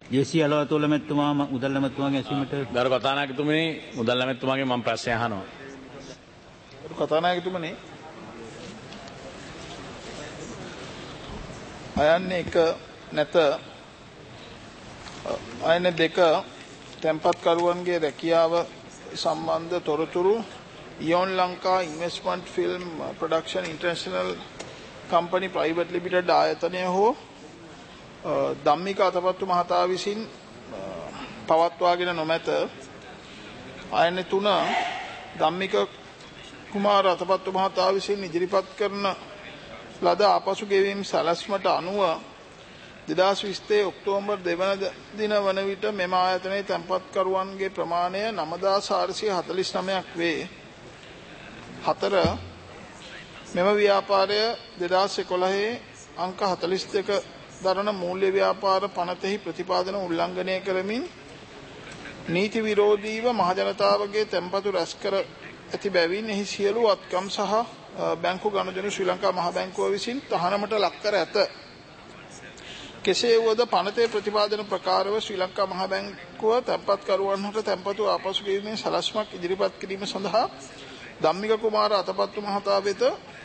ජේසී අලවතුල මෙතුමා මුදල් ඇමතුමාගේ ඇසීමට ගරු කතානායකතුමනි මුදල් ඇමතුමාගේ මම ප්‍රශ්නය අහනවා. ගරු කතානායකතුමනි අයන්නේ එක නැත අයන්නේ දෙක තැන්පත්කරුවන්ගේ රැකියාව සම්බන්ධ තොරතුරු Eon Lanka investment film production international company private limited ආයතනය හෝ ධම්මික අතපත්තු මහතා විසින් පවත්වාගෙන නොමැත. අයන්නේ 3 ධම්මික කුමාර අතපත්තු මහතා විසින් ඉදිරිපත් කරන ලද ආපසු ගෙවීම් සැලැස්මට අනුව 2020 ඔක්තෝබර් 2 වන දින වන විට මෙම ආයතනයේ තැන්පත්කරුවන්ගේ ප්‍රමාණය 9449ක් වේ. 4 මෙම ව්‍යාපාරය 2011 අංක 42 දරන මූල්‍ය ව්‍යාපාර පනතෙහි ප්‍රතිපාදන උල්ලංඝනය කරමින් නීති විරෝධීව මහජනතාවගේ තැන්පතු රැස් කර ඇති බැවින් එහි සියලු වත්කම් සහ බැංකු ගනුදෙනු ශ්‍රී ලංකා මහ බැංකුව විසින් තහනමට ලක් කර ඇත. කෙසේ වුවද පනතේ ප්‍රතිපාදන ප්‍රකාරව ශ්‍රී ලංකා මහ බැංකුව තැන්පත්කරුවන්ට තැන්පතු ආපසු ගෙවීමේ සැලැස්මක් ඉදිරිපත් කිරීම සඳහා ධම්මික කුමාර අතපත්තු මහතා වෙත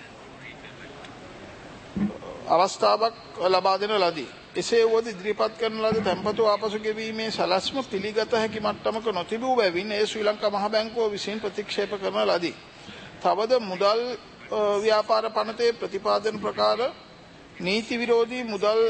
අවස්ථාවක් ලබා දෙන ලදී. එසේ වුවද ඉදිරිපත් කරන ලද තැන්පතු ආපසු ගෙවීමේ සැලැස්ම පිළිගත හැකි මට්ටමක නොතිබූ බැවින් ඒ ශ්‍රී ලංකා මහ බැංකුව විසින් ප්‍රතික්ෂේප කරන ලදී. තවද මුදල් ව්‍යාපාර පනතේ ප්‍රතිපාදන ප්‍රකාර නීති විරෝධී මුදල්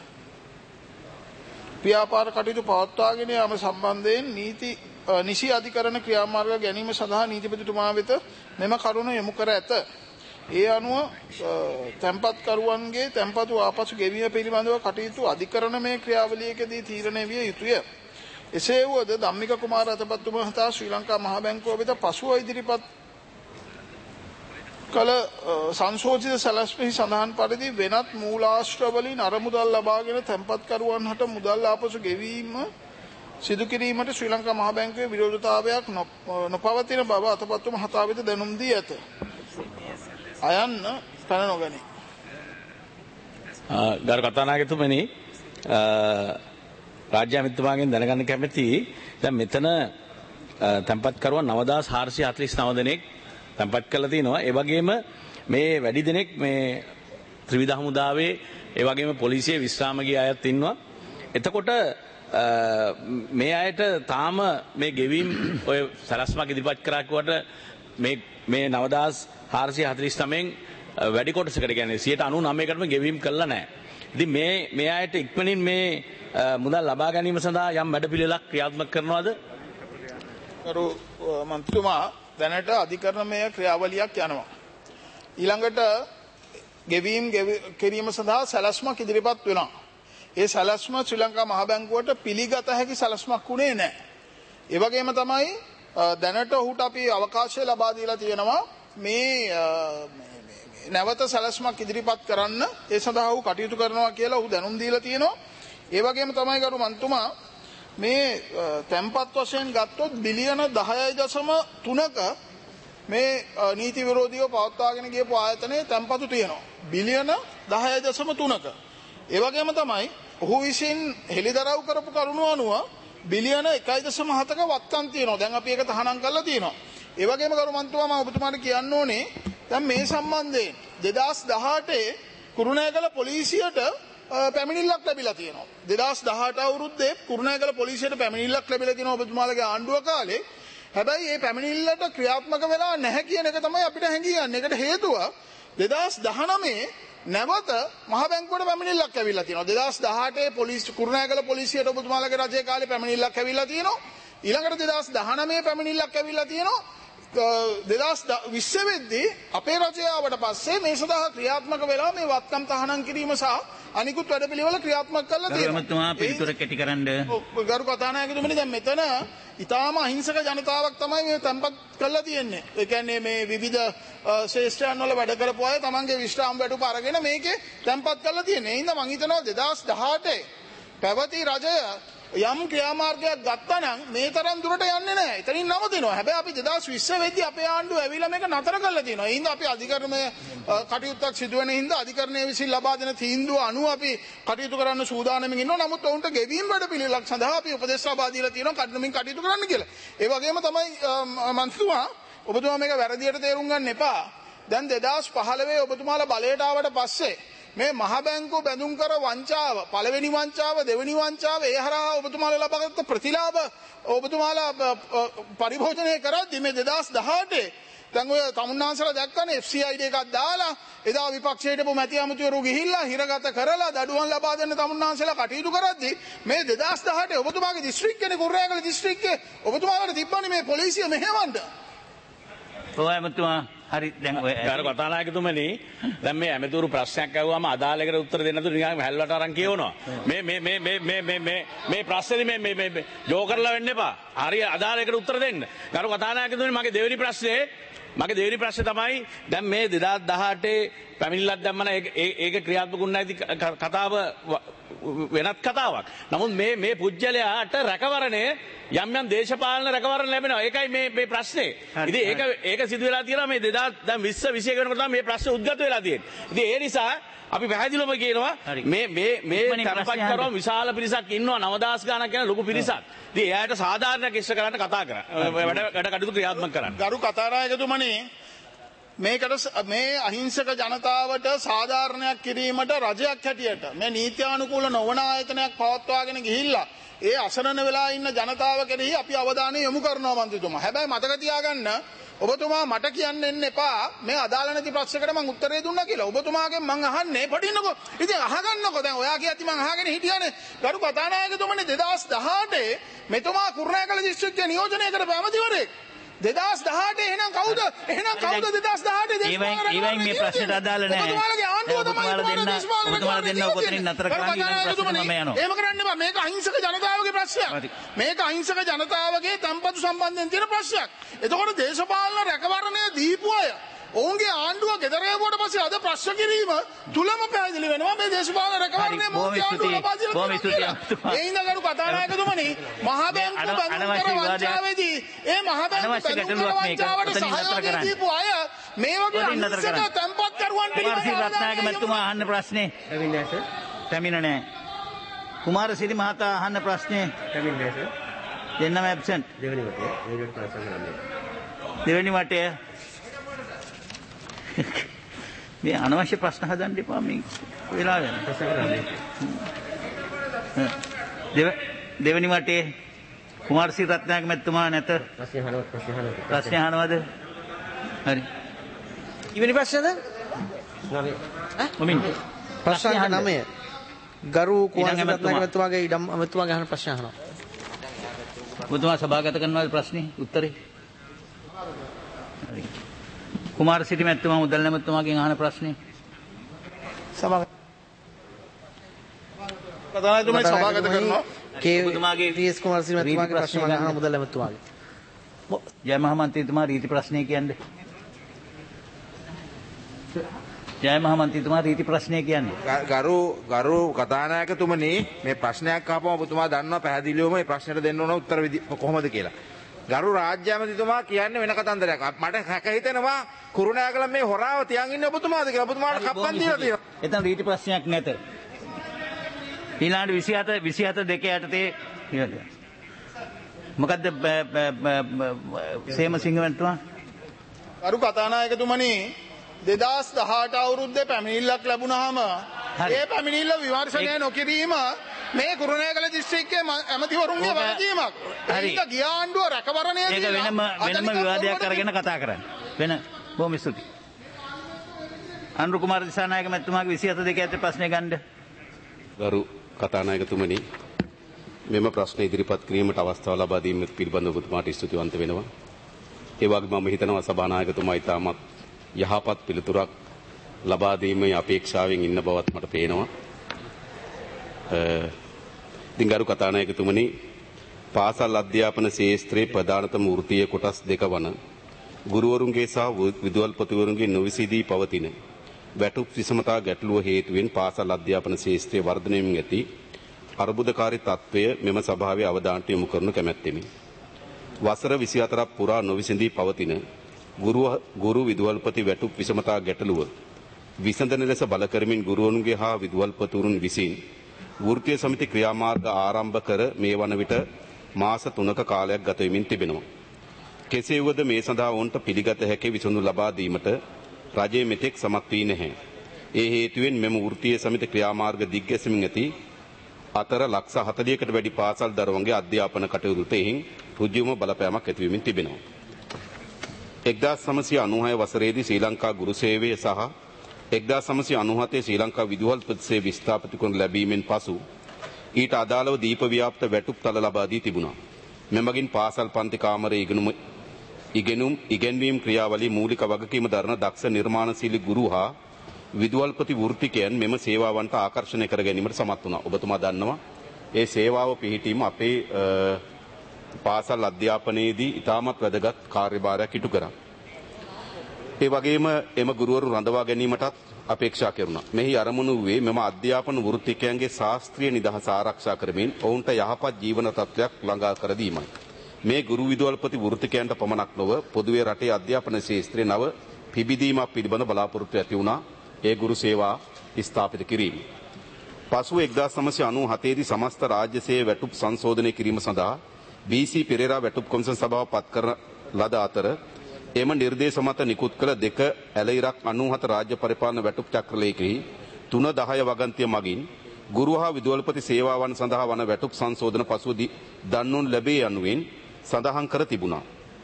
ව්‍යාපාර කටයුතු පවත්වාගෙන යාම සම්බන්ධයෙන් නිසි අධිකරණ ක්‍රියාමාර්ග ගැනීම සඳහා නීතිපතිතුමා වෙත මෙම කරුණ යොමු කර ඇත. ඒ අනුව තැන්පත්කරුවන්ගේ තැන්පතු ආපසු ගෙවීම පිළිබඳව කටයුතු අධිකරණමය ක්‍රියාවලියකදී තීරණය විය යුතුය. එසේ වුවද ධම්මික කුමාර අතපත්තු මහතා ශ්‍රී ලංකා මහ බැංකුව වෙත පසුව ඉදිරිපත් කළ සංශෝධිත සැලැස්මෙහි සඳහන් පරිදි වෙනත් මූලාශ්‍රවලින් අරමුදල් ලබාගෙන තැන්පත්කරුවන්ට මුදල් ආපසු ගෙවීම සිදු කිරීමට ශ්‍රී ලංකා මහ බැංකුවේ විරෝධතාවයක් නොපවතින බව අතපත්තු මහතා වෙත දැනුම් දී ඇත. අයන්න පැන නොගනී. ගරු කතානායකතුමනි රාජ්‍ය අමාත්‍යතුමාගෙන් දැනගන්න කැමැති දැන් මෙතන තැන්පත්කරුවන් 9449 දෙනෙක් තැන්පත් කරලා තිනවා. ඒ වගේම මේ වැඩි දෙනෙක් මේ ත්‍රිවිධ හමුදාවේ ඒ වගේම පොලිසියේ විශ්‍රාම ගිය අයත් ඉන්නවා. එතකොට මේ අයට තාම මේ ගෙවීම් ඔය සලස්මක් ඉදිරිපත් කරා කිව්වට මේ 9449න් වැඩි කොටසකට කියන්නේ 99%කටම ගෙවීම් කළා නැහැ. ඉතින් මේ අයට ඉක්මනින් මේ මුදල් ලබා ගැනීම සඳහා යම් වැඩපිළිවෙලක් ක්‍රියාත්මක කරනවද? කරු මන්ත්‍රීතුමා දැනට අධිකරණමය ක්‍රියාවලියක් යනවා. ඊළඟට ගෙවීම් කිරීම සඳහා සැලැස්මක් ඉදිරිපත් වෙනවා. ඒ සැලැස්ම ශ්‍රී ලංකා මහ බැංකුවට පිළිගත හැකි සැලැස්මක් වුණේ නැහැ. ඒ වගේම තමයි දැනට ඔහුට අපි අවකාශය ලබා දීලා තියෙනවා මේ නැවත සැලැස්මක් ඉදිරිපත් කරන්න ඒ සඳහා ඔහු කටයුතු කරනවා කියලා ඔහු දැනුම් දීලා තියෙනවා. ඒ වගේම තමයි ගරු මන්ත්‍රීතුමා මේ තැන්පත් වශයෙන් ගත්තොත් බිලියන 10.3ක මේ නීති විරෝධීව පවත්වාගෙන ගියපු ආයතනයේ තැන්පතු තියෙනවා. බිලියන 10.3ක. ඒ වගේම තමයි ඔහු විසින් හෙළිදරව් කරපු කරුණු අනුව බිලියන 1.7ක වත්කම් තියෙනවා. දැන් අපි ඒක තහනම් කරලා තියෙනවා. ඒ වගේම ගරු මන්ත්‍රීතුමා මම ඔබතුමාට කියන්න ඕනේ දැන් මේ සම්බන්ධයෙන් 2018 කුරුණෑගල පොලිසියට පැමිණිල්ලක් ලැබිලා තියෙනවා. 2018 අවුරුද්දේ කුරුණෑගල පොලිසියට පැමිණිල්ලක් ලැබිලා තියෙනවා ඔබතුමාලගේ ආණ්ඩුව කාලේ. හැබැයි මේ පැමිණිල්ලට ක්‍රියාත්මක වෙලා නැහැ කියන එක තමයි අපිට හැඟියන්නේ. ඒකට හේතුව 2019 නැවත මහ බැංකුවට පැමිණිල්ලක් ඇවිල්ලා තියෙනවා. 2018 කුරුණෑගල පොලිසියට ඔබතුමාලගේ රජයේ කාලේ පැමිණිල්ලක් ඇවිල්ලා තියෙනවා. ඊළඟට 2019 පැමිණිල්ලක් ඇවිල්ලා තියෙනවා. 2020 වෙද්දී අපේ රජය ආවට පස්සේ මේ සඳහා ක්‍රියාත්මක වෙලා මේ වත්කම් තහනම් කිරීම සහ අනිකුත් වැඩපිළිවෙල ක්‍රියාත්මක කරලා තියෙනවා. ගරුමතුමා පිළිතුර කෙටි කරන්න. ගරු කතානායකතුමනි දැන් මෙතන ඊටාම අහිංසක ජනතාවක් තමයි මේ තැන්පත් කරලා තියෙන්නේ. ඒ කියන්නේ මේ විවිධ ශ්‍රේෂ්ඨයන් වල වැඩ කරපු අය තමන්ගේ විශ්‍රාම වැටුප අරගෙන මේකේ තැන්පත් කරලා තියෙන්නේ. ඒ හින්දා මම හිතනවා 2018 පැවති රජය යම් ක්‍රියාමාර්ගයක් ගත්තා නම් මේ තරම් දුරට යන්නේ නැහැ. එතනින් නවතිනවා. හැබැයි අපි 2020 වෙද්දී අපේ ආණ්ඩුව ඇවිල්ලා මේක නතර කරලා තියෙනවා. ඒ හින්දා අපි අධිකරණයේ කටයුත්තක් සිදු වෙන හින්දා අධිකරණයේ විසින් ලබා දෙන තීන්දුව අනුව අපි කටයුතු කරන්න සූදානම්ින් ඉන්නවා. නමුත් ඔවුන්ට ගෙවීම් වැඩ පිළිවෙලක් සඳහා අපි උපදෙස් ලබා දීලා තියෙනවා කඩනමින් කටයුතු කරන්න කියලා. ඒ වගේම තමයි මන්ත්‍රීතුමා ඔබතුමා මේක වැරදියට තේරුම් ගන්න එපා. දැන් 2015 ඔබතුමාලා බලයට ආවට පස්සේ මේ මහ බැංකුව බැඳුම් කර වංචාව පළවෙනි වංචාව දෙවෙනි වංචාව ඒ හරහා ඔබතුමාලා ලබාගත් ප්‍රතිලාභ ඔබතුමාලා පරිභෝජනය කරද්දී මේ 2018 දැන් ඔය තමුන්නාන්සලා දැක්කනේ FCID එකක් දාලා එදා විපක්ෂයට හිටපු මැති අමුතිවරු ගිහිල්ලා හිරගත කරලා දඩුවම් ලබා දෙන්න තමුන්නාන්සලා කටයුතු කරද්දී මේ 2018 ඔබතුමාගේ දිස්ත්‍රික්කයේ කුර්රෑගල දිස්ත්‍රික්කයේ ඔබතුමාලට තිබ්බනේ මේ පොලිසිය මෙහෙවන්න. ඔය ඇමතුමා හරි දැන් ඔය අර කතානායකතුමනි දැන් මේ ඇමතුරු ප්‍රශ්නයක් අහුවාම අදාළ එකට උත්තර දෙන්න තු නිකන් හැල්ලට අරන් කියවනවා මේ ප්‍රශ්නේ මේ ජෝකර්ලා වෙන්න එපා හරි අදාළ එකට උත්තර දෙන්න ගරු කතානායකතුමනි මගේ දෙවෙනි ප්‍රශ්නේ තමයි දැන් මේ 2018 පැමිණිල්ලක් දැම්මම ඒක ක්‍රියාත්මක වුණා නැති කතාව වෙනත් කතාවක්. නමුත් මේ පුජ්‍යලයාට රැකවරණය යම් දේශපාලන රැකවරණ ලැබෙනවා. ඒකයි මේ ප්‍රශ්නේ. ඉතින් ඒක සිදු වෙලා තියෙනවා මේ 2020 වෙනකොට තමයි මේ ප්‍රශ්නේ උද්ගත වෙලා තියෙන්නේ. ඉතින් ඒ නිසා අපි පැහැදිලිවම කියනවා මේ තැන්පත් කරවම විශාල පිරිසක් ඉන්නවා 9000 ගණක් යන ලොකු පිරිසක්. ඉතින් එයාට සාධාරණයක් ඉෂ්ට කරන්න කතා කරා. වැඩ කටයුතු ක්‍රියාත්මක කරන්න. ගරු කතානායකතුමනි මේකට මේ අහිංසක ජනතාවට සාධාරණයක් කිරීමට රජයක් හැටියට මේ නීත්‍යානුකූල නොවන ආයතනයක් පවත්වාගෙන ගිහිල්ලා ඒ අසරණ වෙලා ඉන්න ජනතාව කෙරෙහි අපි අවධානය යොමු කරනවා මන්ත්‍රීතුමා. හැබැයි මතක තියාගන්න ඔබතුමා මට කියන්න එන්න එපා මේ අදාළ නැති ප්‍රශ්නකට මම උත්තරේ දුන්නා කියලා. ඔබතුමාගෙන් මම අහන්නේ පටින්නකෝ. ඉතින් අහගන්නකෝ දැන් ඔයා කියති මම අහගෙන හිටියානේ. ගරු කතානායකතුමනි 2018 මෙතුමා කුර්රෑගල දිස්ත්‍රික්කයේ නියෝජනය කරපු ඇමතිවරයෙක් 2018 එහෙනම් කවුද 2018 ඒවයින් මේ ප්‍රශ්නට අදාළ නැහැ. ඔබතුමාලා දෙන්න ඔතනින් නතර කරන්න ඊළඟ ප්‍රශ්නෙට මම යනවා. එහෙම කරන්න එපා. මේක අහිංසක ජනතාවගේ ප්‍රශ්නයක්. මේක අහිංසක ජනතාවගේ තම්පතු සම්බන්ධයෙන් තියෙන ප්‍රශ්නයක්. එතකොට දේශපාලන රැකවරණය දීපු අය ඔවුන්ගේ ආණ්ඩුව ගෙදර යවුවට පස්සේ අද ප්‍රශ්න කිරීම තුලම පැහැදිලි වෙනවා මේ දේශපාලන රැකවරණය මොකද ආණ්ඩුව ලබා දීලා ඒ ඉඳගලු කතානායකතුමනි මහ බැංකුව බඳුන් කර වංචාවේදී ඒ මහ බැංකුව බඳුන් කර වංචාවට සහයෝගය දීපු අය මේ වගේ අහිංසක තැන්පත් කරුවන් පිළිබඳව රත්නායක මැතිතුමා අහන්න ප්‍රශ්නේ පැමිණ නැහැ. කුමාරසිරි මහතා අහන්න ප්‍රශ්නේ පැමිණ නැහැ සර්. දෙන්නම ඇබ්සන්ට්. දෙවෙනි වටය මේ අනවශ්‍ය ප්‍රශ්න හදන්න එපා මේ වෙලා යන දෙවෙනි වටේ කුමාරසිරි රත්නායක මැතිතුමා නැත. ප්‍රශ්න අහනවද? හරි. ඉවෙනි ප්‍රශ්නද? ප්‍රශ්න 9. ගරු කුමාරසිරි රත්නායක මැතිතුමාගේ ඉඩම් මැතිතුමාගේ අහන ප්‍රශ්න අහනවා. ඔබතුමා සභාගත කරනවාද ප්‍රශ්නේ උත්තරේ? හරි. කුමාරසිරි මැතිතුමා මුදල් නැමැතිතුමාගෙන් අහන ප්‍රශ්නේ සභාගත කරනවා. ඔබතුමාගේ ටීඑස් කුමාරසිරි මැතිතුමාගේ ප්‍රශ්න මම අහන මුදල් නැමැතිතුමාගේ. ජය මහ මන්ත්‍රීතුමා රීති ප්‍රශ්නේ කියන්නේ. ජය මහ මන්ත්‍රීතුමා රීති ප්‍රශ්නේ කියන්නේ. ගරු කතානායකතුමනි මේ ප්‍රශ්නයක් ආපම ඔබතුමා දන්නවා පැහැදිලිවම මේ ප්‍රශ්නෙට දෙන්න ඕන උත්තර කොහොමද කියලා. ගරු රාජ්‍ය ඇමතිතුමා කියන්නේ වෙන කතන්දරයක්. මට හැක හිතෙනවා කුරුණෑගල මේ හොරාව තියන් ඉන්නේ ඔබතුමාද කියලා. ඔබතුමාට කප්පන් දීලා තියෙනවා. එතන රීති ප්‍රශ්නයක් නැත. ඊළඟ 27 දෙක යටතේ මොකද්ද සේමසිංහ මැතිතුමා? ගරු කතානායකතුමනි 2018 අවුරුද්දේ පැමිණිල්ලක් ලැබුණාම ඒ පැමිණිල්ල විමර්ශනය නොකිරීම මේ කුරුණෑගල දිස්ත්‍රික්කයේ ඇමතිවරුන්ගේ වගකීමක්. ඒක ගිය ආණ්ඩුව රැකවරණය ඒක වෙනම විවාදයක් අරගෙන කතා කරන්න. වෙන බොහොම ස්තුතියි. අනුරු කුමාර දිසානායක මැතිතුමාගේ 27 දෙක ඇතුළේ ප්‍රශ්නේ ගන්න. ගරු කතානායකතුමනි මෙම ප්‍රශ්න ඉදිරිපත් කිරීමට අවස්ථාව ලබා දීම පිළිබඳව ඔබතුමාට ස්තුතිවන්ත වෙනවා. ඒ වගේම මම හිතනවා සභානායකතුමා ඉතාමත් යහපත් පිළිතුරක් ලබා දීමේ අපේක්ෂාවෙන් ඉන්න බවත් මට පේනවා. ඉතින් ගරු කතානායකතුමනි පාසල් අධ්‍යාපන ශාස්ත්‍රයේ ප්‍රධානතම වෘත්තීය කොටස් දෙක වන ගුරුවරුන්ගේ සහ විදුහල්පතිවරුන්ගේ නොවිසීදී පවතින වැටුප් විසමතා ගැටලුව හේතුවෙන් පාසල් අධ්‍යාපන ශාස්ත්‍රයේ වර්ධනය වෙමින් ඇති අර්බුදකාරී තත්ත්වය මෙම සභාවේ අවධානයට යොමු කරනු කැමැත්තෙමි. වසර 24ක් පුරා නොවිසඳී පවතින ගුරු විදුහල්පති වැටුප් විෂමතා ගැටලුව විසඳන ලෙස බල කරමින් ගුරුවරුන්ගේ හා විදුහල්පතිවරුන් විසින් වෘත්තීය සමිති ක්‍රියාමාර්ග ආරම්භ කර මේ වන විට මාස 3ක කාලයක් ගත වෙමින් තිබෙනවා. කෙසේ වුවද මේ සඳහා ඔවුන්ට පිළිගත හැකි විසඳුම් ලබා දීමට රජය මෙතෙක් සමත් වී නැහැ. ඒ හේතුවෙන් මෙම වෘත්තීය සමිති ක්‍රියාමාර්ග දිග්ගැසෙමින් ඇති අතර ලක්ෂ 40කට වැඩි පාසල් දරුවන්ගේ අධ්‍යාපන කටයුතුට එහින් ඍජුවම බලපෑමක් ඇති වෙමින් තිබෙනවා. 1996 වසරේදී ශ්‍රී ලංකා ගුරු සේවය සහ 1997 ශ්‍රී ලංකා විදුහල්පති සේවය ස්ථාපිත කරන ලැබීමෙන් පසු ඊට අදාළව දීප ව්‍යාප්ත වැටුප් තල ලබා දී තිබුණා. මෙමගින් පාසල් පන්ති කාමරයේ ඉගෙනීම් ක්‍රියාවලිය මූලික වගකීම දරන දක්ෂ නිර්මාණශීලී ගුරු හා විදුහල්පති වෘත්තිකයන් මෙම සේවාවන්ට ආකර්ෂණය කර ගැනීමට සමත් වුණා. ඔබතුමා දන්නවා ඒ සේවාව පිහිටීම අපේ පාසල් අධ්‍යාපනයේදී ඉතාමත් වැදගත් කාර්යභාරයක් ඉටු කරා. ඒ වගේම එම ගුරුවරු රඳවා ගැනීමටත් අපේක්ෂා කෙරුණා. මෙහි අරමුණු වූයේ මෙම අධ්‍යාපන වෘත්තිකයන්ගේ ශාස්ත්‍රීය නිදහස ආරක්ෂා කරමින් ඔවුන්ට යහපත් ජීවන තත්ත්වයක් ළඟා කර දීමයි. මේ ගුරු විදුහල්පති වෘත්තිකයන්ට පමණක් නොව පොදුවේ රටේ අධ්‍යාපන ශාස්ත්‍රයේ නව පිබිදීමක් පිළිබඳ බලාපොරොත්තු ඇති වුණා. ඒ ගුරු සේවා ස්ථාපිත කිරීම. පසුව 1997 දී සමස්ත රාජ්‍ය සේවය වැටුප් සංශෝධනය කිරීම සඳහා BC පෙරේරා වැටුප් කොමිසම් සභාව පත් කරන ලද අතර එම නිර්දේශ මත නිකුත් කළ 2 ඇලයිරක් 97 රාජ්‍ය පරිපාලන වැටුප් චක්‍රලේඛෙහි 3-10 වගන්තිය මගින් ගුරු හා විදුහල්පති සේවාවන් සඳහා වන වැටුප් සංශෝධන පසුව දන්වනු ලැබේ යනුවෙන් සඳහන් කර තිබුණා.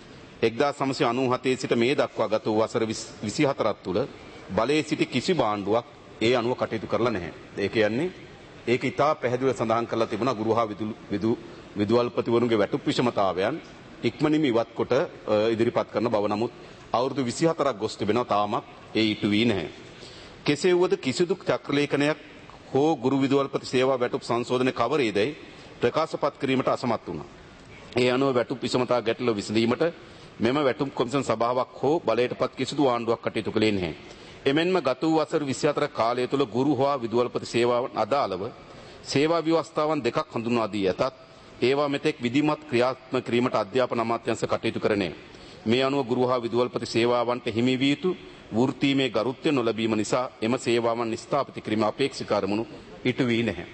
1997 සිට මේ දක්වා ගත වූ වසර 24ක් තුළ බලයේ සිටි කිසි ආණ්ඩුවක් ඒ අනුව කටයුතු කරලා නැහැ. ඒ කියන්නේ ඒක ඉතා පැහැදිලිව සඳහන් කරලා තිබුණා ගුරු හා විදුහල්පතිවරුන්ගේ වැටුප් විෂමතාවයන් ඉක්මනින්ම ඉවත් කොට ඉදිරිපත් කරන බව. නමුත් අවුරුදු 24ක් ගොස් තිබෙනවා තාමත් ඒ ඉටු වී නැහැ. කෙසේ වුවද කිසිදු චක්‍රලේඛනයක් හෝ ගුරු විදුහල්පති සේවා වැටුප් සංශෝධන කවරේදයි ප්‍රකාශපත් කිරීමට අසමත් වුණා. ඒ අනුව වැටුප් විෂමතා ගැටලුව විසඳීමට මෙම වැටුප් කොමිසම් සභාවක් හෝ බලයටපත් කිසිදු ආණ්ඩුවක් කටයුතු කළේ නැහැ. එමෙන්ම ගත වූ වසර 24 කාලය තුළ ගුරු හා විදුහල්පති සේවාවන් අදාළව සේවා ව්‍යවස්ථාවන් දෙකක් හඳුන්වා දී ඇතත් ඒවා මෙතෙක් විධිමත් ක්‍රියාත්මක කිරීමට අධ්‍යාපන අමාත්‍යාංශ කටයුතු කරන්නේ. මේ අනුව ගුරු හා විදුහල්පති සේවාවන්ට හිමි විය යුතු වෘත්තීමේ ගරුත්වය නොලැබීම නිසා එම සේවාවන් ස්ථාපිත කිරීම අපේක්ෂිත අරමුණු ඉටු වී නැහැ.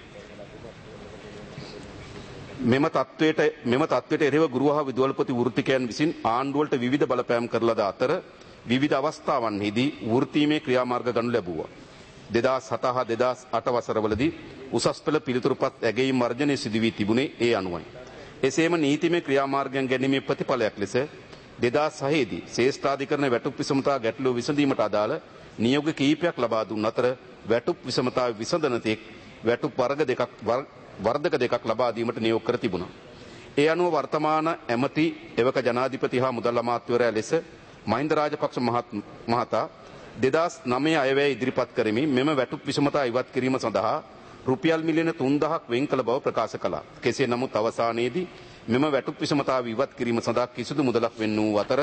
මෙම තත්ත්වයට එරෙහිව ගුරු හා විදුහල්පති වෘත්තිකයන් විසින් ආණ්ඩුවලට විවිධ බලපෑම් කරලද අතර විවිධ අවස්ථාවන්හිදී වෘත්තීමේ ක්‍රියාමාර්ග ගනු ලැබුවා. 2007 හා 2008 වසරවලදී උසස් පෙළ පිළිතුරුපත් ඇගයීම් වර්ජනය සිදු වී තිබුණේ ඒ අනුවයි. එසේම නීතිමය ක්‍රියාමාර්ගයන් ගැනීමේ ප්‍රතිඵලයක් ලෙස 2006 දී ශ්‍රේෂ්ඨාධිකරණ වැටුප් විෂමතා ගැටලුව විසඳීමට අදාළ නියෝග කිහිපයක් ලබා දුන් අතර වැටුප් විෂමතා විසඳන තෙක් වැටුප් වර්ධක දෙකක් ලබා දීමට නියෝග කර තිබුණා. ඒ අනුව වර්තමාන ඇමති එවක ජනාධිපති හා මුදල් අමාත්‍යවරයා ලෙස මහින්ද රාජපක්ෂ මහතා 2009 අයවැය ඉදිරිපත් කරමින් මෙම වැටුප් විෂමතා ඉවත් කිරීම සඳහා රුපියල් මිලියන 3000ක් වෙන් කළ බව ප්‍රකාශ කළා. කෙසේ නමුත් අවසානයේදී මෙම වැටුප් විෂමතාව ඉවත් කිරීම සඳහා කිසිදු මුදලක් වෙන් වූ අතර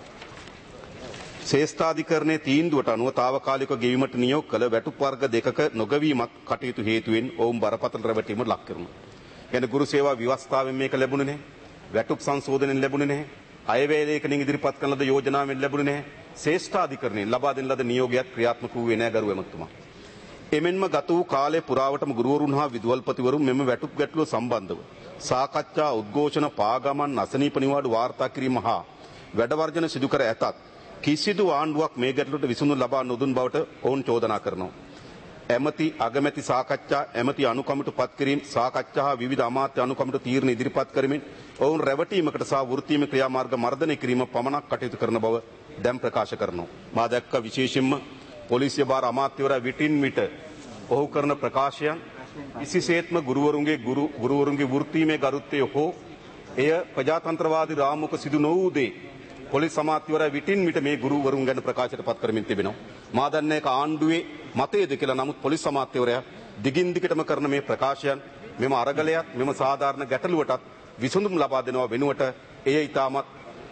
ශ්‍රේෂ්ඨාධිකරණයේ තීන්දුවට අනුව తాවකාලිකව ගෙවීමට නියෝග කළ වැටුප් වර්ග දෙකක නොගැවීමක් කටයුතු හේතුවෙන් ඔවුන් බරපතල රැවටීමට ලක් කරනවා. කියන්නේ ගුරු සේවා ව්‍යවස්ථාවෙන් මේක ලැබුණේ නැහැ. වැටුප් සංශෝධනෙන් ලැබුණේ නැහැ. අයවැය ලේඛනයෙන් ඉදිරිපත් කරන ලද යෝජනාවෙන් ලැබුණේ නැහැ. ශ්‍රේෂ්ඨාධිකරණයෙන් ලබා දෙන ලද නියෝගයක් ක්‍රියාත්මක වූයේ නැහැ ගරු ඇමතුමා. එමෙන්ම ගත වූ කාලය පුරාවටම ගුරුවරුන් හා විදුහල්පතිවරුන් මෙම වැටුප් ගැටලුව සම්බන්ධව සාකච්ඡා, උද්ඝෝෂණ, පාගමන්, අසනීප නිවාඩු වාර්තා කිරීම හා වැඩවර්ජන සිදු කර ඇතත් කිසිදු ආණ්ඩුවක් මේ ගැටලුවට විසඳුම් ලබා නොදුන් බවට ඔවුන් චෝදනා කරනවා. ඇමති අගමැති සාකච්ඡා, ඇමති අනුකමිටු පත් කිරීම, සාකච්ඡා හා විවිධ අමාත්‍ය අනුකමිටු තීරණ ඉදිරිපත් කරමින් ඔවුන් රැවටීමකට සහ වෘත්තීය ක්‍රියාමාර්ග මර්ධනය කිරීම පමණක් කටයුතු කරන බව දැන් ප්‍රකාශ කරනවා. මා දැක්ක විශේෂයෙන්ම පොලිසිය භාර අමාත්‍යවරයා විටින් විට ඔහු කරන ප්‍රකාශයන් කිසිසේත්ම ගුරුවරුන්ගේ වෘත්තීය ගරුත්වය හෝ එය ප්‍රජාතන්ත්‍රවාදී රාමුවක සිදු නොවූ දේ පොලිස් අමාත්‍යවරයා විටින් විට මේ ගුරුවරුන් ගැන ප්‍රකාශයට පත් කරමින් තිබෙනවා. මා දන්නේ ඒක ආණ්ඩුවේ මතයේද කියලා. නමුත් පොලිස් අමාත්‍යවරයා දිගින් දිගටම කරන මේ ප්‍රකාශයන් මෙම අරගලයක් මෙම සාධාරණ ගැටලුවටත් විසඳුම් ලබා දෙනවා වෙනුවට එය ඊටමත්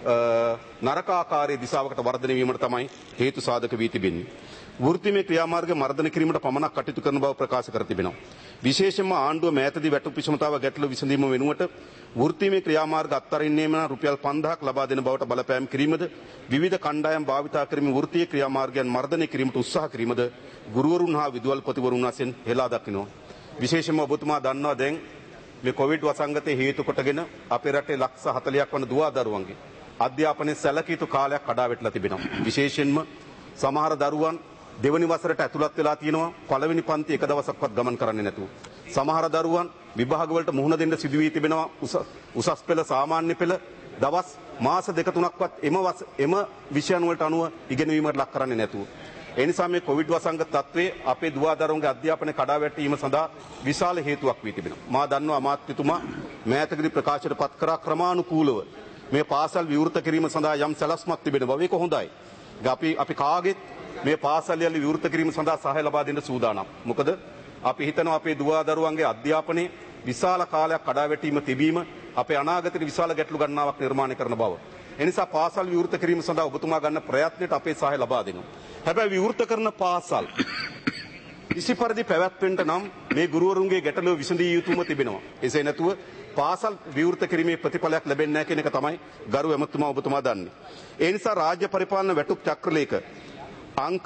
නරකාකාරී දිශාවකට වර්ධනය වීමට තමයි හේතු සාධක වී තිබෙන්නේ. වෘත්තීය ක්‍රියාමාර්ග මර්ධනය කිරීමට පමණක් කටයුතු කරන බව ප්‍රකාශ කර තිබෙනවා. විශේෂයෙන්ම ආණ්ඩුව මෑතදී වැටුප් විෂමතාව ගැටලු විසඳීම වෙනුවට වෘත්තීය ක්‍රියාමාර්ග අත්තරින්නේම රුපියල් 5000ක් ලබා දෙන බවට බලපෑම් කිරීමද විවිධ කණ්ඩායම් භාවිතා කරමින් වෘත්තීය ක්‍රියාමාර්ගයන් මර්ධනය කිරීමට උත්සාහ කිරීමද ගුරුවරුන් හා විදුහල්පතිවරුන් වශයෙන් හෙලා දකිනවා. විශේෂයෙන්ම ඔබතුමා දන්නවා දැන් මේ කොවිඩ් වසංගතය හේතු කොටගෙන අපේ රටේ ලක්ෂ 40ක් වන දුවා දරුවන්ගේ අධ්‍යාපනයේ සැලකිය යුතු කාලයක් කඩා වැටලා තිබෙනවා. විශේෂයෙන්ම සමහර දරුවන් දෙවනි වසරට ඇතුළත් වෙලා තියෙනවා පළවෙනි පන්ති එක දවසක්වත් ගමන් කරන්නේ නැතුව. සමහර දරුවන් විභාග වලට මුහුණ දෙන්න සිදු වී තිබෙනවා උසස් පෙළ සාමාන්‍ය පෙළ දවස් මාස දෙක තුනක්වත් එම විෂයන් වලට අනුව ඉගෙනීමට ලක් කරන්නේ නැතුව. ඒ නිසා මේ කොවිඩ් වසංගත තත්ත්වයේ අපේ දුවා දරුවන්ගේ අධ්‍යාපනය කඩා වැටීම සඳහා විශාල හේතුවක් වී තිබෙනවා. මා දන්නවා අමාත්‍යතුමා මෑතකදී ප්‍රකාශයට පත් කරා ක්‍රමානුකූලව මේ පාසල් විවෘත කිරීම සඳහා යම් සැලැස්මක් තිබෙන බව ඒක හොඳයි. අපි කාගෙත් මේ පාසල් යලි විවෘත කිරීම සඳහා සහාය ලබා දෙන්න සූදානම්. මොකද අපි හිතනවා අපේ දුවා දරුවන්ගේ අධ්‍යාපනයේ විශාල කාලයක් කඩා වැටීම තිබීම අපේ අනාගතයේ විශාල ගැටලු ගණනාවක් නිර්මාණය කරන බව. එනිසා පාසල් විවෘත කිරීම සඳහා ඔබතුමා ගන්න ප්‍රයත්නයට අපේ සහාය ලබා දෙනවා. හැබැයි විවෘත කරන පාසල් කිසි පරිදි පැවැත්වෙන්න නම් මේ ගුරුවරුන්ගේ ගැටලුව විසඳිය යුතුම තිබෙනවා. එසේ නැතුව පාසල් විවෘත කිරීමේ ප්‍රතිඵලයක් ලැබෙන්නේ නැහැ කියන එක තමයි ගරු ඇමතුමා ඔබතුමා දන්නේ. ඒ නිසා රාජ්‍ය පරිපාලන වැටුප් චක්‍රලේඛ අංක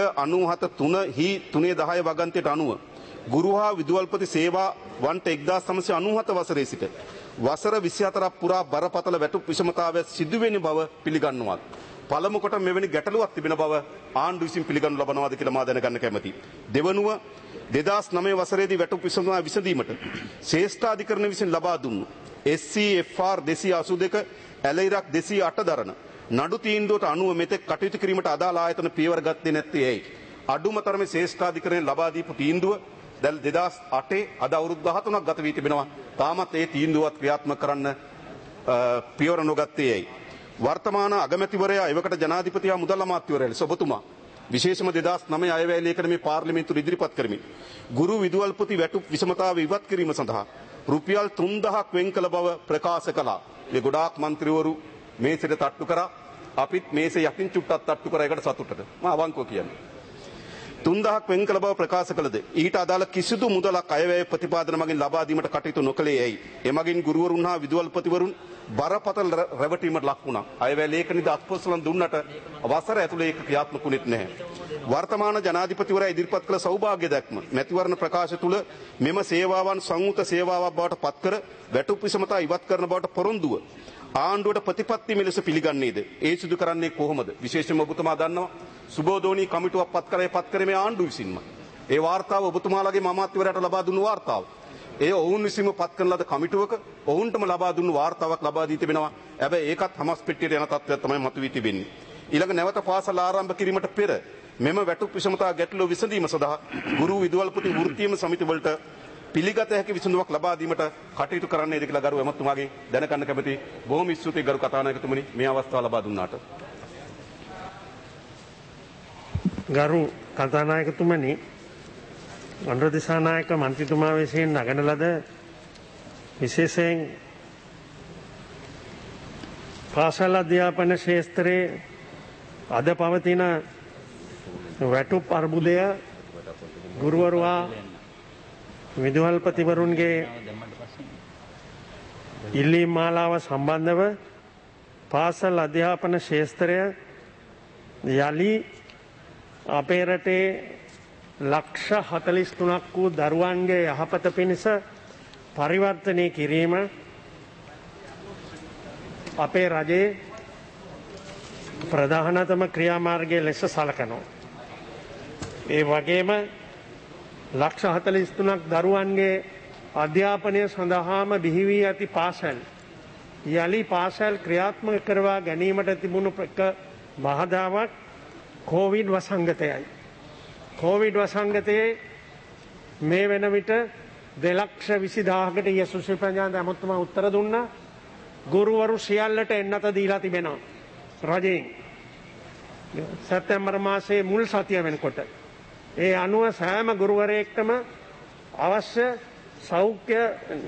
297 හි 310 වගන්තියට අනුව ගුරු හා විදුහල්පති සේවා වන්ට 1997 වසරේ සිට වසර 24ක් පුරා බරපතල වැටුප් විෂමතාවය සිදුවෙන බව පිළිගන්නවා. පළමු කොට මෙවැනි ගැටලුවක් තිබෙන බව ආණ්ඩුව විසින් පිළිගනු ලබනවාද කියලා මා දැනගන්න කැමැතියි. දෙවනුව 2009 වසරේදී වැටුප් විෂමතාව විසඳීමට ශ්‍රේෂ්ඨාධිකරණ විසින් ලබා දුන්නු SCFR 282 ඇලයිරක් 208 දරන නඩු තීන්දුවට අනුව මෙතෙක් කටයුතු කිරීමට අදාළ ආයතන පියවර ගත්තේ නැත්තේ ඇයි? අඩුම තරමේ ශ්‍රේෂ්ඨාධිකරණය ලබා දීපු තීන්දුව දැන් 2008 අද අවුරුදු 13ක් ගත වී තිබෙනවා. තාමත් ඒ තීන්දුවත් ක්‍රියාත්මක කරන්න පියවර නොගත්තේ ඇයි? වර්තමාන අගමැතිවරයා එවකට ජනාධිපති හා මුදල් අමාත්‍යවරයා ලෙස ඔබතුමා විශේෂම 2009 අයවැය ලේඛන මේ පාර්ලිමේන්තුවට ඉදිරිපත් කරමින් ගුරු විදුහල්පති වැටුප් විෂමතාව ඉවත් කිරීම සඳහා රුපියල් 3000ක් වෙන් කළ බව ප්‍රකාශ කළා. මේ ගොඩාක් മന്ത്രിවරු මේසෙට තට්ටු කරා. අපිත් මේසේ යකින් චුට්ටක් තට්ටු කරා ඒකට සතුටට. මම අවංකව කියන්නේ. 3000ක් වෙන් කළ බව ප්‍රකාශ කළද ඊට අදාළ කිසිදු මුදලක් අයවැය ප්‍රතිපාදන මගින් ලබා දීමට කටයුතු නොකළේ ඇයි? එමගින් ගුරුවරුන් හා විදුහල්පතිවරුන් බරපතල රැවටීමට ලක් වුණා. අයවැය ලේඛනයේ අත්පොසලන් දුන්නට වසර ඇතුළේ ඒක ක්‍රියාත්මක වුණෙත් නැහැ. වර්තමාන ජනාධිපතිවරයා ඉදිරිපත් කළ සෞභාග්‍ය දැක්ම මැතිවරණ ප්‍රකාශ තුළ මෙම සේවාවන් සංයුත සේවාවක් බවට පත් කර වැටුප් විෂමතා ඉවත් කරන බවට පොරොන්දුව ආණ්ඩුවට ප්‍රතිපත්ති මෙලෙස පිළිගන්නේද? ඒ සිදු කරන්නේ කොහොමද? විශේෂයෙන්ම ඔබතුමා දන්නවා සුබෝධෝනී කමිටුවක් පත් කරේ මේ ආණ්ඩුව විසින්ම. ඒ වාර්තාව ඔබතුමාලගේ අමාත්‍යවරයාට ලබා දුන්නු වාර්තාව. ඒ ඔවුන් විසින්ම පත් කරන ලද කමිටුවක ඔවුන්ටම ලබා දුන්නු වාර්තාවක් ලබා දී තිබෙනවා. හැබැයි ඒකත් හමස් පෙට්ටියට යන තත්ත්වයක් තමයි මතුවී තිබෙන්නේ. ඊළඟ නැවත පාසල් ආරම්භ කිරීමට පෙර මෙම වැටුප් විෂමතා ගැටලුව විසඳීම සඳහා ගුරු විදුහල්පති වෘත්තීය සමිති වලට පිළිගත හැකි විසඳුමක් ලබා දීමට කටයුතු කරන්නේද කියලා ගරු ඇමතුමාගෙන් දැනගන්න කැමැති. බොහොම ස්තුතියි ගරු කතානායකතුමනි මේ අවස්ථාව ලබා දුන්නාට. ගරු කතානායකතුමනි අනුර දිසානායක මන්ත්‍රීතුමා විසින් නගන ලද විශේෂයෙන් පාසල් අධ්‍යාපන ක්ෂේත්‍රයේ අද පවතින වැටුප් අර්බුදය ගුරුවරුවා විදුහල්පතිවරුන්ගේ ඉල්ලීම් මාලාව සම්බන්ධව පාසල් අධ්‍යාපන ක්ෂේත්‍රය යලි අපේ රටේ ලක්ෂ 43ක් වූ දරුවන්ගේ යහපත පිණිස පරිවර්තනය කිරීම අපේ රජයේ ප්‍රධානතම ක්‍රියාමාර්ගය ලෙස සලකනවා. ඒ වගේම ලක්ෂ 43ක් දරුවන්ගේ අධ්‍යාපනය සඳහාම බිහි වී ඇති පාසල් යලි පාසල් ක්‍රියාත්මක කරවා ගැනීමට තිබුණු බාධාවක් කොවිඩ් වසංගතයයි. කොවිඩ් වසංගතයේ මේ වෙන විට 2,20,000කට යසුසි ප්‍රඥාන්ත අමුතුමා උත්තර දුන්නා. ගුරුවරු සියල්ලට එන්නත දීලා තිබෙනවා රජයෙන්. සැප්තැම්බර් මාසයේ මුල් සතිය වෙනකොට ඒ අනුව සෑම ගුරුවරයෙක්ටම අවශ්‍ය සෞඛ්‍ය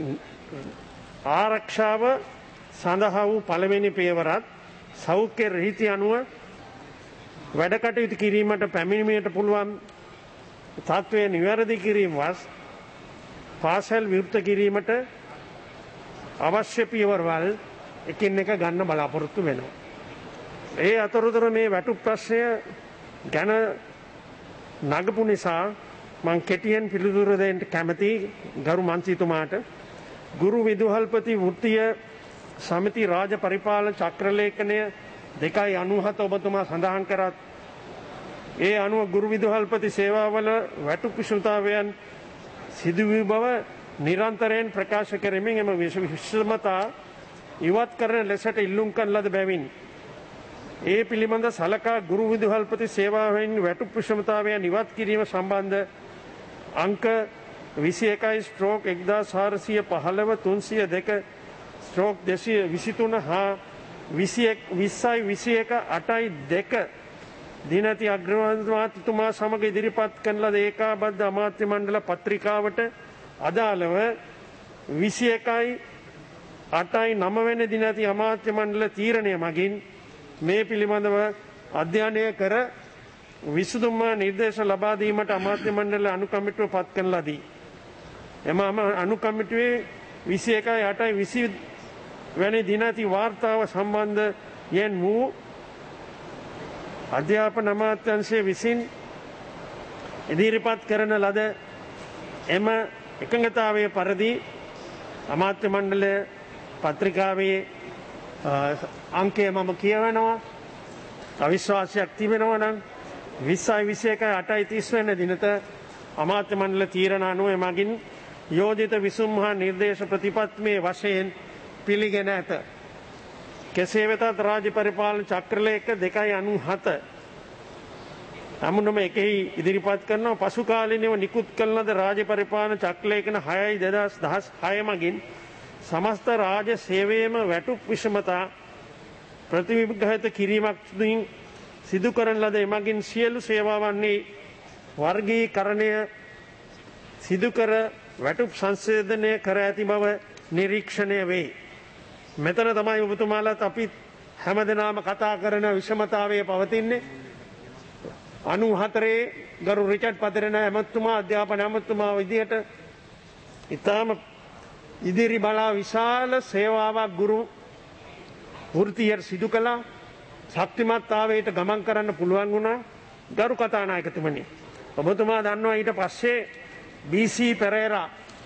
ආරක්ෂාව සඳහා වූ පළවෙනි පියවරත් සෞඛ්‍ය රීති අනුව වැඩ කටයුතු කිරීමට පැමිණීමට පුළුවන් තත්ත්වය නිවැරදි කිරීම වස් පාසල් විවෘත කිරීමට අවශ්‍ය පියවරවල් එකින් එක ගන්න බලාපොරොත්තු වෙනවා. ඒ අතරතුර මේ වැටුප් ප්‍රශ්නය ගැන නගපු නිසා මං කෙටියෙන් පිළිතුරු දෙන්න කැමති ගරු මන්ත්‍රීතුමාට. ගුරු විදුහල්පති වෘත්තීය සමිති රාජ පරිපාලන චක්‍රලේඛනය 297 ඔබතුමා සඳහන් කරත් ඒ අනුව ගුරු විදුහල්පති සේවාවල වැටුප් විෂමතාවයන් සිදු වූ බව නිරන්තරයෙන් ප්‍රකාශ කරමින් එම විෂමතා ඉවත් කරන ලෙසට ඉල්ලුම් කරන ලද බැවින් ඒ පිළිබඳ සලකා ගුරු විදුහල්පති සේවාවෙන් වැටුප් විෂමතාවයන් ඉවත් කිරීම සම්බන්ධ අංක 21/315 හා 20/21/8/2 දිනති අග්‍රවන්තුමා සමග ඉදිරිපත් කරන ලද ඒකාබද්ධ අමාත්‍ය මණ්ඩල පත්‍රිකාවට අදාළව 21/8/9 වෙනි දිනති අමාත්‍ය මණ්ඩල තීරණය මගින් මේ පිළිබඳව අධ්‍යයනය කර විසඳුම් නිර්දේශ ලබා දීමට අමාත්‍ය මණ්ඩල අනුකමිටුව පත් කරන ලදී. එම අනුකමිටුවේ 21/8/20 වැනි දිනති වාර්තාව සම්බන්ධයෙන් වූ අධ්‍යාපන අමාත්‍යාංශය විසින් ඉදිරිපත් කරන ලද එම එකඟතාවයේ පරිදි අමාත්‍ය මණ්ඩලය පත්‍රිකාවේ අංකය මම කියවනවා. අවිශ්වාසයක් තිබෙනවා නම් 20/21/8/30 වෙනි දිනට අමාත්‍ය මණ්ඩල තීරණ අනුව එමගින් යෝජිත විසුම් හා නිර්දේශ ප්‍රතිපත්තියේ වශයෙන් පිළිගෙන ඇත. කෙසේ වෙතත් රාජ්‍ය පරිපාලන චක්‍රලේඛ 297 අමුණම එකෙහි ඉදිරිපත් කරනවා. පසු කාලීනව නිකුත් කළ ලද රාජ්‍ය පරිපාලන චක්‍රලේඛන 6/2016 මගින් සමස්ත රාජ්‍ය සේවයේම වැටුප් විෂමතා ප්‍රතිවිග්‍රහිත කිරීමක් සිදු කරන ලද එමගින් සියලු සේවාවන්හි වර්ගීකරණය සිදු කර වැටුප් සංශෝධනය කර ඇති බව නිරීක්ෂණය වේ. මෙතන තමයි ඔබතුමාලාත් අපි හැමදෙනාම කතා කරන විෂමතාවය පවතින්නේ. 94 ගරු රිචඩ් පතරණ ඇමතුමා අධ්‍යාපන ඇමතුමා විදිහට ඉතාම ඉදිරි බලා විශාල සේවාවක් ගුරු වෘත්තියට සිදු කළා. ශක්තිමත්තාවයට ගමන් කරන්න පුළුවන් වුණා. ගරු කතානායකතුමනි, ඔබතුමා දන්නවා ඊට පස්සේ BC පෙරේරා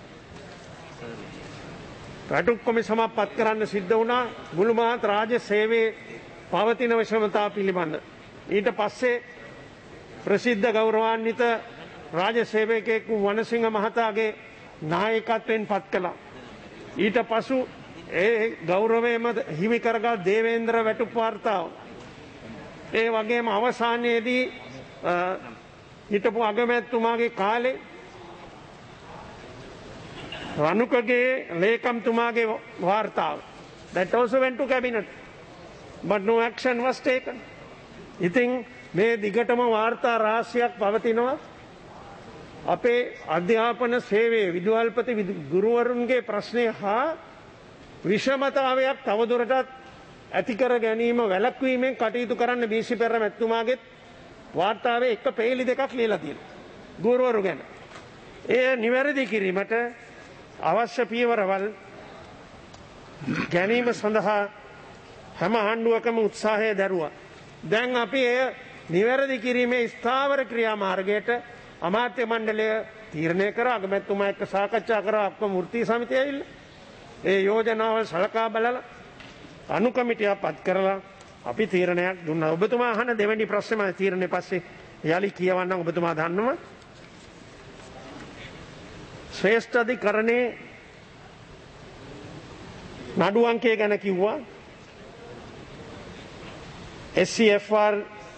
වැටුප් කොමිසමක් පත් කරන්න සිද්ධ වුණා මුළු මහත් රාජ්‍ය සේවයේ පවතින විෂමතා පිළිබඳ. ඊට පස්සේ ප්‍රසිද්ධ ගෞරවාන්විත රාජ්‍ය සේවකයෙකු වනසිංහ මහතාගේ නායකත්වයෙන් පත් කළා. ඊට පසු ඒ ගෞරවයම හිමි කරගත් දේවේන්ද්‍ර වැටුප් වාර්තාව. ඒ වගේම අවසානයේදී හිටපු අගමැතිතුමාගේ කාලේ රණුකගේ ලේකම්තුමාගේ වාර්තාව. That also went to cabinet. But no action was taken. ඉතින් මේ දිගටම වාර්තා රාශියක් පවතිනවා. අපේ අධ්‍යාපන සේවයේ විදුහල්පති ගුරුවරුන්ගේ ප්‍රශ්නය හා විෂමතාවයක් තවදුරටත් ඇති කර ගැනීම වැළැක්වීමෙන් කටයුතු කරන්න BC පෙරේරා මැතිතුමාගේ වාර්තාවේ එක පේලි දෙකක් ලියලා තියෙනවා ගුරුවරු ගැන. ඒ නිවැරදි කිරීමට අවශ්‍ය පියවරවල් ගැනීම සඳහා හැම ආණ්ඩුවකම උත්සාහය දැරුවා. දැන් අපි එය නිවැරදි කිරීමේ ස්ථාවර ක්‍රියාමාර්ගයට අමාත්‍ය මණ්ඩලය තීරණය කර අගමැතිතුමා එක්ක සාකච්ඡා කරා. ඔක්කොම වෘත්තීය සමිතිය ඇවිල්ලා ඒ යෝජනාවල් සලකා බලලා අනුකමිටියක් පත් කරලා අපි තීරණයක් දුන්නා. ඔබතුමා අහන දෙවැනි ප්‍රශ්නේ මම තීරණේ පස්සේ යලි කියවන්නම්. ඔබතුමා දන්නවා ශ්‍රේෂ්ඨ අධිකරණයේ නඩු අංකය ගැන කිව්වා. SCFR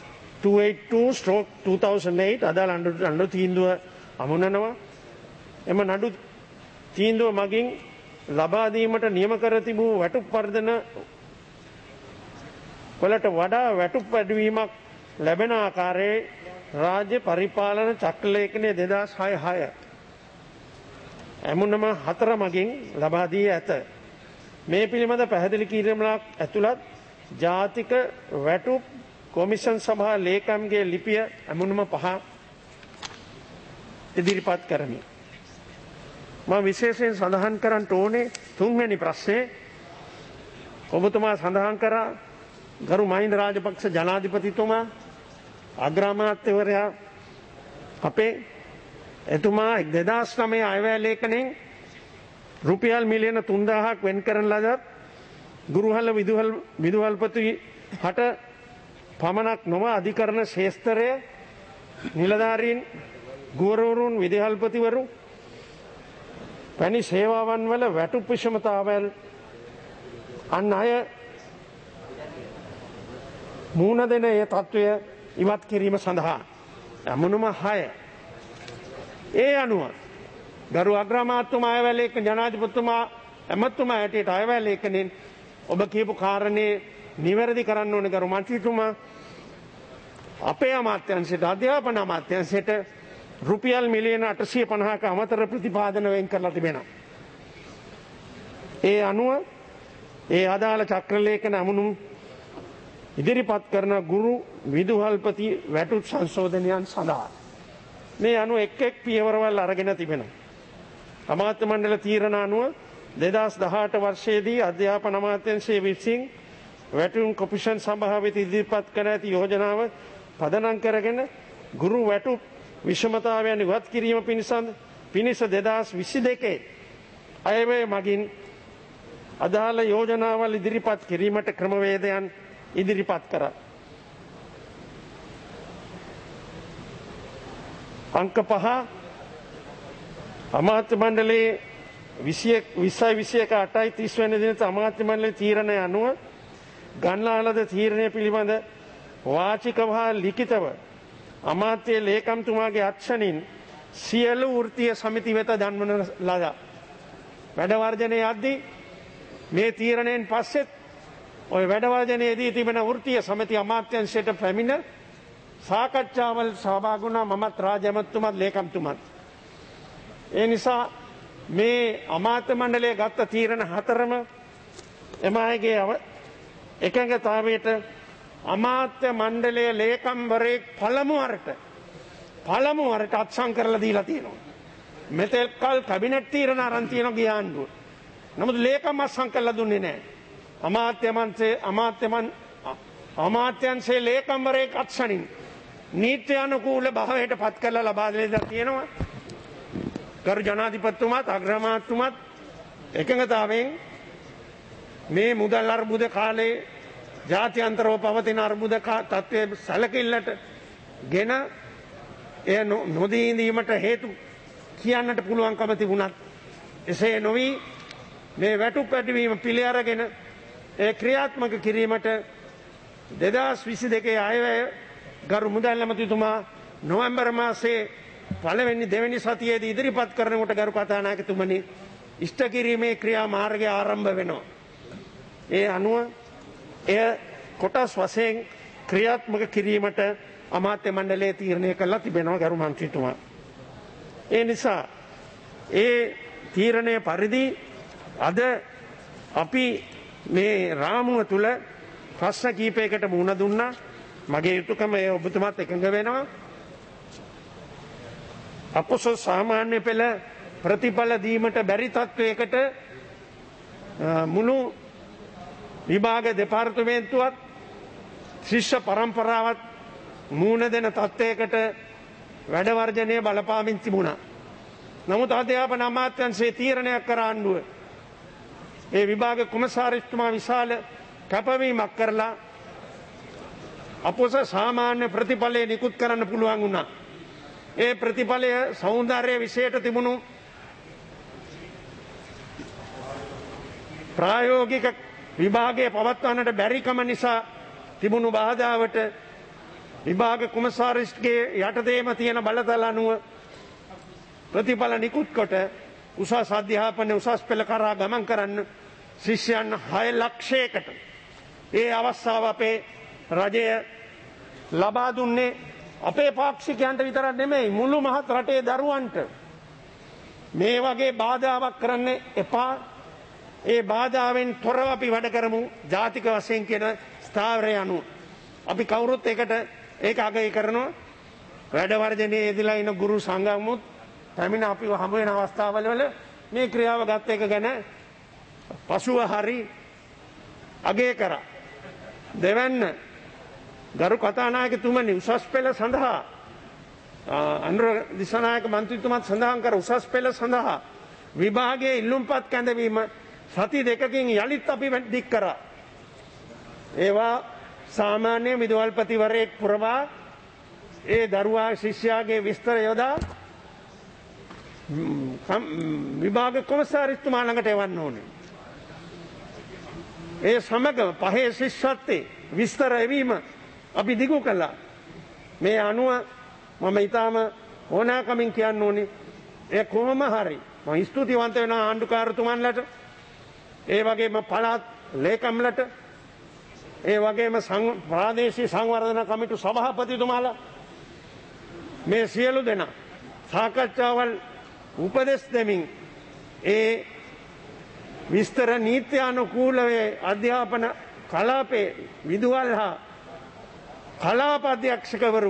282/2008 අදාළ නඩු තීන්දුව අමුණනවා. එම නඩු තීන්දුව මගින් ලබා දීමට නියම කර තිබූ වැටුප් වර්ධන වලට වඩා වැටුප් වැඩිවීමක් ලැබෙන ආකාරයේ රාජ්‍ය පරිපාලන චක්‍රලේඛනය 2006 ඇමුණම 4 මගින් ලබා දී ඇත. මේ පිළිබඳ පැහැදිලි කිරීමක් ඇතුළත් ජාතික වැටුප් කොමිෂන් සභා ලේකම්ගේ ලිපිය ඇමුණම 5 ඉදිරිපත් කරමි. මම විශේෂයෙන් සඳහන් කරන්න ඕනේ තුන්වෙනි ප්‍රශ්නේ. ඔබතුමා සඳහන් කරා ගරු මහින්ද රාජපක්ෂ ජනාධිපතිතුමා අග්‍රාමාත්‍යවරයා අපේ එතුමා 2009 අයවැය ලේඛනයෙන් රුපියල් මිලියන 3000ක් වෙන් කරන ලදත් ගුරුහල විදුහල්පති හට පමණක් නොව අධිකරණ ශේස්ත්‍රය නිලධාරීන් ගුවරවරුන් විදුහල්පතිවරු පැණි සේවාවන් වල වැටුප් විෂමතාවල් අන් අය මූණ දෙන ඒ තත්ත්වය ඉවත් කිරීම සඳහා අමුණුම 6 ඒ අනුව ගරු අග්‍රාමාත්‍යතුමා අයවැය ලේඛන ජනාධිපතිතුමා ඇමතුමා හැටියට අයවැය ලේඛනෙන් ඔබ කියපු කාරණේ නිවැරදි කරන්න ඕනේ ගරු මන්ත්‍රීතුමා. අපේ අමාත්‍යාංශයට අධ්‍යාපන අමාත්‍යාංශයට රුපියල් මිලියන 850ක අමතර ප්‍රතිපාදන වෙන් කරලා තිබෙනවා. ඒ අනුව ඒ අදාළ චක්‍රලේඛන අමුණුම් ඉදිරිපත් කරන ගුරු විදුහල්පති වැටුප් සංශෝධනයන් සඳහා මේ අනුව එක් පියවරවල් අරගෙන තිබෙනවා. අමාත්‍ය මණ්ඩල තීරණ අනුව 2018 වර්ෂයේදී අධ්‍යාපන අමාත්‍යාංශයේ විසින් වැටුම් කොමිෂන් සභාවට ඉදිරිපත් කර ඇති යෝජනාව පදනම් කරගෙන ගුරු වැටුප් විෂමතාවයන් ඉවත් කිරීම පිණිස 2022 අයවැය මගින් අදාළ යෝජනාවල් ඉදිරිපත් කිරීමට ක්‍රමවේදයන් ඉදිරිපත් කරා. අංක 5 අමාත්‍ය මණ්ඩලයේ 2021/8/30 වෙනි දිනට අමාත්‍ය මණ්ඩලයේ තීරණය අනුව ගන්නා ලද තීරණය පිළිබඳ වාචිකව හා ලිඛිතව අමාත්‍ය ලේකම්තුමාගේ අත්සනින් සියලු වෘත්තීය සමිති වෙත දන්වන ලද වැඩ වර්ජනයේ යද්දී මේ තීරණයෙන් පස්සෙත් ඔය වැඩ වර්ජනයේදී තිබෙන වෘත්තීය සමිති අමාත්‍යංශයට පැමිණ සාකච්ඡාවල් සහභාගී වුණා මමත් රාජ ඇමතුමාත් ලේකම්තුමාත්. ඒ නිසා මේ අමාත්‍ය මණ්ඩලය ගත්ත තීරණ 4ම එම අයගේ එකඟතාවයට අමාත්‍ය මණ්ඩලයේ ලේකම්වරයෙක් පළමු වරට අත්සන් කරලා දීලා තියෙනවා. මෙතෙක් කල කැබිනට් තීරණ අරන් තියෙන ගිය ආණ්ඩුව. නමුත් ලේකම් අත්සන් කරලා දුන්නේ නැහැ. අමාත්‍යංශයේ ලේකම්වරයෙක් අත්සනින් නීත්‍ය අනුකූල භාවයට පත් කරලා ලබා දෙලා තියෙනවා. ගරු ජනාධිපතිතුමාත් අග්‍රාමාත්‍යතුමාත් එකඟතාවයෙන් මේ මුදල් අර්බුද කාලේ ජාත්‍යන්තරව පවතින අර්බුද තත්ත්වයේ සැලකිල්ලට ගෙන එය නොදී ඉඳීමට හේතු කියන්නට පුළුවන්කම තිබුණත් එසේ නොවි මේ වැටුප් වැඩිවීම පිළි අරගෙන ඒ ක්‍රියාත්මක කිරීමට 2022 අයවැය ගරු මුදල් ඇමතිතුමා නොවැම්බර් මාසයේ පළවෙනි දෙවෙනි සතියේදී ඉදිරිපත් කරනකොට ගරු කතානායකතුමනි ඉෂ්ට කිරීමේ ක්‍රියා මාර්ගය ආරම්භ වෙනවා. ඒ අනුව එය කොටස් වශයෙන් ක්‍රියාත්මක කිරීමට අමාත්‍ය මණ්ඩලයේ තීරණය කළා තිබෙනවා ගරු මන්ත්‍රීතුමා. ඒ නිසා ඒ තීරණය පරිදි අද අපි මේ රාමුව තුල ප්‍රශ්න කීපයකට මුහුණ දුන්නා. මගේ යුතුයකම ඒ ඔබතුමාත් එකඟ වෙනවා. අපොසො සාමාන්‍ය පෙළ ප්‍රතිඵල දීමට බැරි තත්වයකට මුළු විභාග දෙපාර්තමේන්තුවත් ශිෂ්‍ය පරම්පරාවත් මූණ දෙන තත්ත්වයකට වැඩ වර්ජනය බලපාමින් තිබුණා. නමුත් අධ්‍යාපන අමාත්‍යාංශයේ තීරණයක් කර ආණ්ඩුව ඒ විභාග කොමසාරිස්තුමා විශාල කැපවීමක් කරලා අපොස සාමාන්‍ය ප්‍රතිඵලය නිකුත් කරන්න පුළුවන් වුණා. ඒ ප්‍රතිඵලය සෞන්දර්ය විෂයට තිබුණු ප්‍රායෝගික විභාගයේ පවත්වන්නට බැරිකම නිසා තිබුණු බාධාවට විභාග කොමසාරිස්ගේ යටතේම තියෙන බලතල අනුව ප්‍රතිඵල නිකුත් කොට උසස් අධ්‍යාපන උසස් පෙළ කරා ගමන් කරන්න ශිෂ්‍යයන් 6 ලක්ෂයකට ඒ අවස්ථාව අපේ රජය ලබා දුන්නේ අපේ පාක්ෂිකයන්ට විතරක් නෙමෙයි මුළු මහත් රටේ දරුවන්ට. මේ වගේ බාධාවක් කරන්න එපා. ඒ බාධාවෙන් තොරව අපි වැඩ කරමු. ජාතික වශයෙන් කියන ස්ථාවරය අනුව අපි කවුරුත් ඒක අගය කරනවා. වැඩ වර්ජනයේ යෙදලා ඉන ගුරු සංගමුත් පැමිණ අපිව හමු වෙන අවස්ථාවල මේ ක්‍රියාව ගත්ත එක ගැන පසුව හරි අගය කරා. දෙවැන්න ගරු කතානායකතුමනි උසස් පෙළ සඳහා අනුර දිසානායක මන්ත්‍රීතුමත් සඳහන් කර උසස් පෙළ සඳහා විභාගයේ ඉල්ලුම්පත් කැඳවීම සති දෙකකින් යලිත් අපි දික් කරා. ඒවා සාමාන්‍ය විදුහල්පතිවරයෙක් පුරවා ඒ දරුවා ශිෂ්‍යයාගේ විස්තර යොදා විභාග කොමසාරිස්තුමා ළඟට එවන්න ඕනේ. ඒ සමග පහේ ශිෂ්‍යත්වයේ විස්තර එවීම අපි දිගු කළා. මේ අනුව මම ඊටාම ඕනෑකමින් කියන්න ඕනේ ඒ කොහොම හරි මම ස්තුතිවන්ත වෙනවා ආණ්ඩුකාරතුමන්ලට, ඒ වගේම පළාත් ලේකම්ලට, ඒ වගේම ප්‍රාදේශීය සංවර්ධන කමිටු සභාපතිතුමාලා මේ සියලු දෙනා සාකච්ඡාවල් උපදෙස් දෙමින් ඒ විස්තර නීත්‍යානුකූලව අධ්‍යාපන කලාපේ විදුහල් හා කලාප අධ්‍යක්ෂකවරු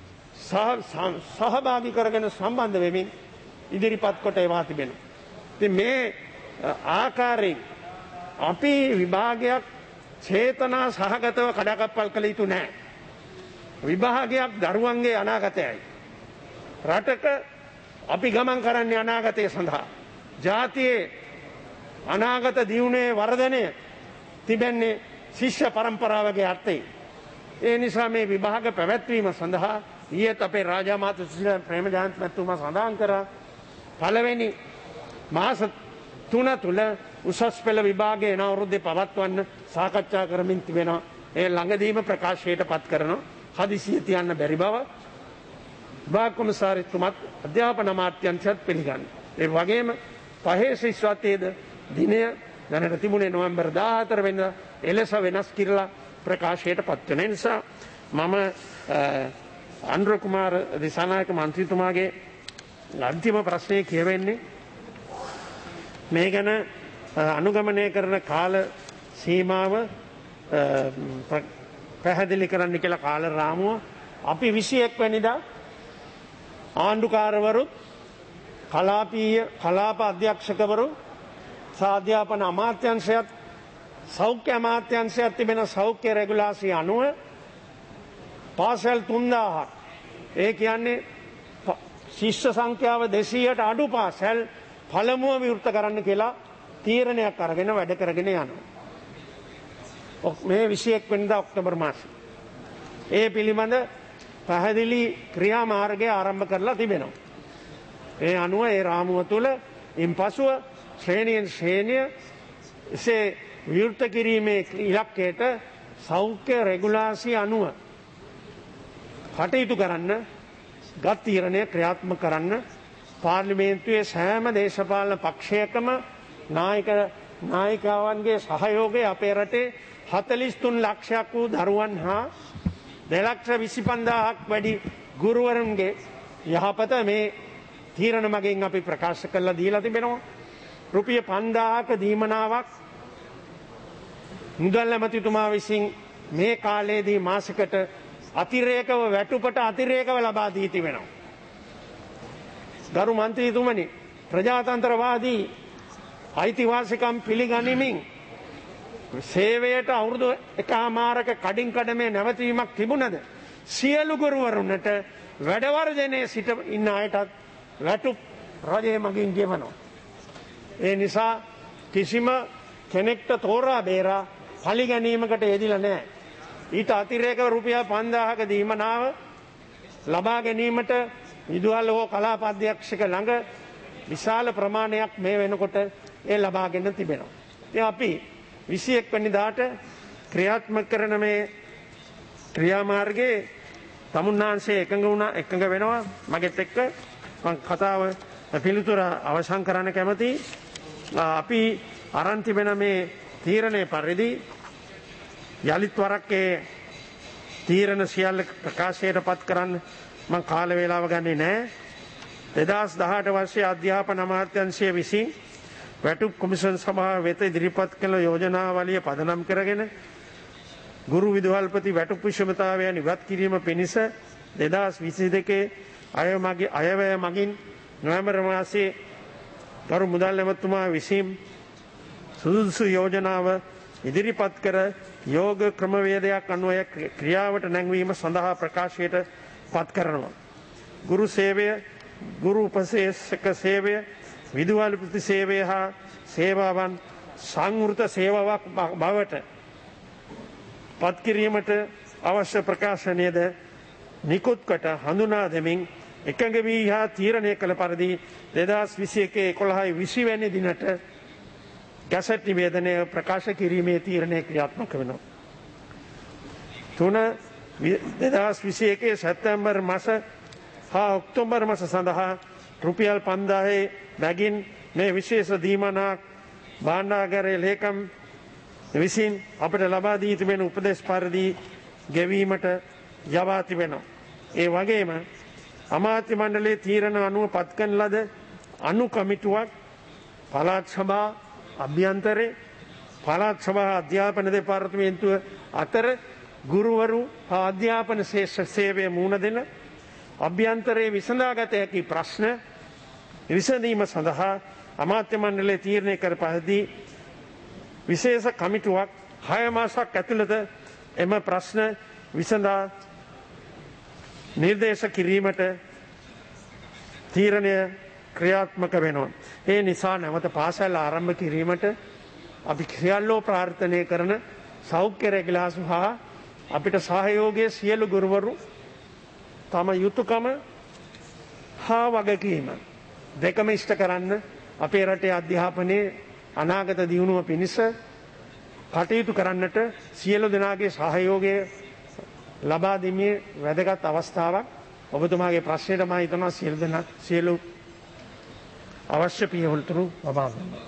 සහභාගී කරගෙන සම්බන්ධ වෙමින් ඉදිරිපත් කොට ඒවා තිබෙනවා. ඉතින් මේ ආකාරයෙන් අපි විභාගයක් චේතනා සහගතව කඩාකප්පල් කළ යුතු නැහැ. විභාගයක් දරුවන්ගේ අනාගතයයි. රටක අපි ගමන් කරන්නේ අනාගතය සඳහා. ජාතියේ අනාගත දියුණුවේ වර්ධනය තිබෙන්නේ ශිෂ්‍ය පරම්පරාවගේ අර්ථයේ. ඒ නිසා මේ විභාග පැවැත්වීම සඳහා ඊයේත් අපේ රාජාමාත්‍ය සුශීල ප්‍රේමජයන්ත මැතිතුමා සඳහන් කරා පළවෙනි මාස 3 තුල උසස් පෙළ විභාගයේ එන අවුරුද්දේ පවත්වන්න සාකච්ඡා කරමින් තිබෙනවා. ඒ ළඟදීම ප්‍රකාශයට පත් කරනවා. හදිසියෙ තියන්න බැරි බව විභාග කොමසාරිස්තුමත් අධ්‍යාපන අමාත්‍යාංශයත් පිළිගන්නවා. ඒ වගේම පහේ ශිෂ්‍යත්වයේද දිනය දැනට තිබුණේ නොවැම්බර් 14 වෙනිදා එලෙස වෙනස් කිරලා ප්‍රකාශයට පත් වෙන නිසා මම අනුර කුමාර දිසානායක මන්ත්‍රීතුමාගේ අන්තිම ප්‍රශ්නය කියවෙන්නේ මේ ගැන අනුගමනය කරන කාල සීමාව පැහැදිලි කරන්න කියලා කාල රාමුව අපි 21 වෙනිදා ආණ්ඩුකාරවරු කලාප අධ්‍යක්ෂකවරු අධ්‍යාපන අමාත්‍යංශයත් සෞඛ්‍ය අමාත්‍යංශයත් තිබෙන සෞඛ්‍ය රෙගුලාසිය අනුව පාසල් 3000ක් ඒ කියන්නේ ශිෂ්‍ය සංඛ්‍යාව 200ට අඩු පාසල් පළමුව විවෘත කරන්න කියලා තීරණයක් අරගෙන වැඩ කරගෙන යනවා. මේ 21 වෙනිදා ඔක්තෝබර් මාසයේ ඒ පිළිබඳ පැහැදිලි ක්‍රියාමාර්ගය ආරම්භ කරලා තිබෙනවා. ඒ අනුව ඒ රාමුව තුළ ඉන්පසුව ශ්‍රේණියෙන් ශ්‍රේණිය එසේ විවෘත කිරීමේ ඉලක්කයට සෞඛ්‍ය රෙගුලාසිය අනුව කටයුතු කරන්න ගත් තීරණය ක්‍රියාත්මක කරන්න පාර්ලිමේන්තුවේ සෑම දේශපාලන පක්ෂයකම නායිකාවන්ගේ සහයෝගය අපේ රටේ 43 ලක්ෂයක් වූ දරුවන් හා 2,25,000ක් වැඩි ගුරුවරුන්ගේ යහපත මේ තීරණ මගින් අපි ප්‍රකාශ කරලා දීලා තිබෙනවා. රුපියල් 5,000ක දීමනාවක් මුදල් ඇමතිතුමා විසින් මේ කාලයේදී මාසයකට අතිරේකව වැටුපට අතිරේකව ලබා දී තිබෙනවා. ගරු මන්ත්‍රීතුමනි, ප්‍රජාතන්ත්‍රවාදී අයිතිවාසිකම් පිළිගනිමින් සේවයට අවුරුදු 1මාරක කඩින් කඩමේ නැවතීමක් තිබුණද සියලු ගුරුවරුන්ට වැඩ වර්ජනයේ සිට ඉන්න අයටත් වැටුප් රජය මගින් ගෙවනවා. ඒ නිසා කිසිම කෙනෙක්ට තෝරා බේරා පලි ගැනීමකට යෙදිලා නැහැ. ඊට අතිරේකව රුපියල් 5,000ක දීමනාව ලබා ගැනීමට විදුහල් හෝ කලාප අධ්‍යක්ෂක ළඟ විශාල ප්‍රමාණයක් මේ වෙනකොට ඒ ලබාගෙන තිබෙනවා. ඉතින් අපි 21 වෙනිදාට ක්‍රියාත්මක කරන මේ ක්‍රියාමාර්ගයේ තමුන්නාන්සේ එකඟ වෙනවා මගෙත් එක්ක මම කතාව පිළිතුර අවසන් කරන්න කැමතියි. අපි අරන් තිබෙන මේ තීරණය පරිදි යලිත් වරක් ඒ තීරණ සියල්ල ප්‍රකාශයට පත් කරන්න මම කාල වේලාව ගන්නේ නැහැ. 2018 වර්ෂයේ අධ්‍යාපන අමාත්‍යාංශය විසින් වැටුප් කොමිෂන් සභාව වෙත ඉදිරිපත් කළ යෝජනාවලිය පදනම් කරගෙන ගුරු විදුහල්පති වැටුප් විෂමතාවයන් ඉවත් කිරීම පිණිස 2022 අයවැය මගින් නොවැම්බර් මාසයේ ගරු මුදල් ඇමතුමා විසින් සුදුසු යෝජනාව ඉදිරිපත් කර යෝග ක්‍රමවේදයක් අනුව ක්‍රියාවට නැංවීම සඳහා ප්‍රකාශයට පත් කරනවා. ගුරු සේවය, ගුරු උපදේශක සේවය, විදුහල් ප්‍රතිසේවය හා සේවාවන් සංවෘත සේවාවක් බවට පත් කිරීමට අවශ්‍ය ප්‍රකාශනයද නිකුත් කොට හඳුනා දෙමින් එකඟ වී හා තීරණය කළ පරිදි 2021 වැනි දිනට ගැසට් නිවේදනය ප්‍රකාශ කිරීමේ තීරණය ක්‍රියාත්මක වෙනවා. 2021 සැප්තැම්බර් මාස හා ඔක්තෝබර් මාස සඳහා රුපියල් 5000 බැගින් මේ විශේෂ දීමනාක් භාණ්ඩාගාරයේ ලේකම් විසින් අපට ලබා දී තිබෙන උපදෙස් පරිදි ගෙවීමට යවා තිබෙනවා. ඒ වගේම අමාත්‍ය මණ්ඩලයේ තීරණ අනුව පත් කරන ලද අනු කමිටුවක් පළාත් සභා අභ්‍යන්තරේ පළාත් සභා අධ්‍යාපන දෙපාර්තමේන්තුව අතර ගුරුවරු හා අධ්‍යාපන සේවය මුහුණ දෙන අභ්‍යන්තරයේ විසඳාගත හැකි ප්‍රශ්න විසඳීම සඳහා අමාත්‍ය මණ්ඩලයේ තීරණය කර පරිදි විශේෂ කමිටුවක් 6 මාසයක් ඇතුළත එම ප්‍රශ්න විසඳා නිර්දේශ කිරීමට තීරණය ක්‍රියාත්මක වෙනවා. ඒ නිසා නැවත පාසල් ආරම්භ කිරීමට අපි සියල්ලෝ ප්‍රාර්ථනා කරන සෞඛ්‍ය රැකියාසු හා අපිට සහයෝගයේ සියලු ගුරුවරු තම යුතුයකම හා වගකීම දෙකම ඉෂ්ට කරන්න අපේ රටේ අධ්‍යාපනයේ අනාගත දියුණුව පිණිස කටයුතු කරන්නට සියලු දෙනාගේ සහයෝගය ලබා දීමේ වැදගත් අවස්ථාවක්. ඔබතුමාගේ ප්‍රශ්නයට මම හිතනවා සියලු අවශ්‍ය පියවරු ලබා දෙනවා.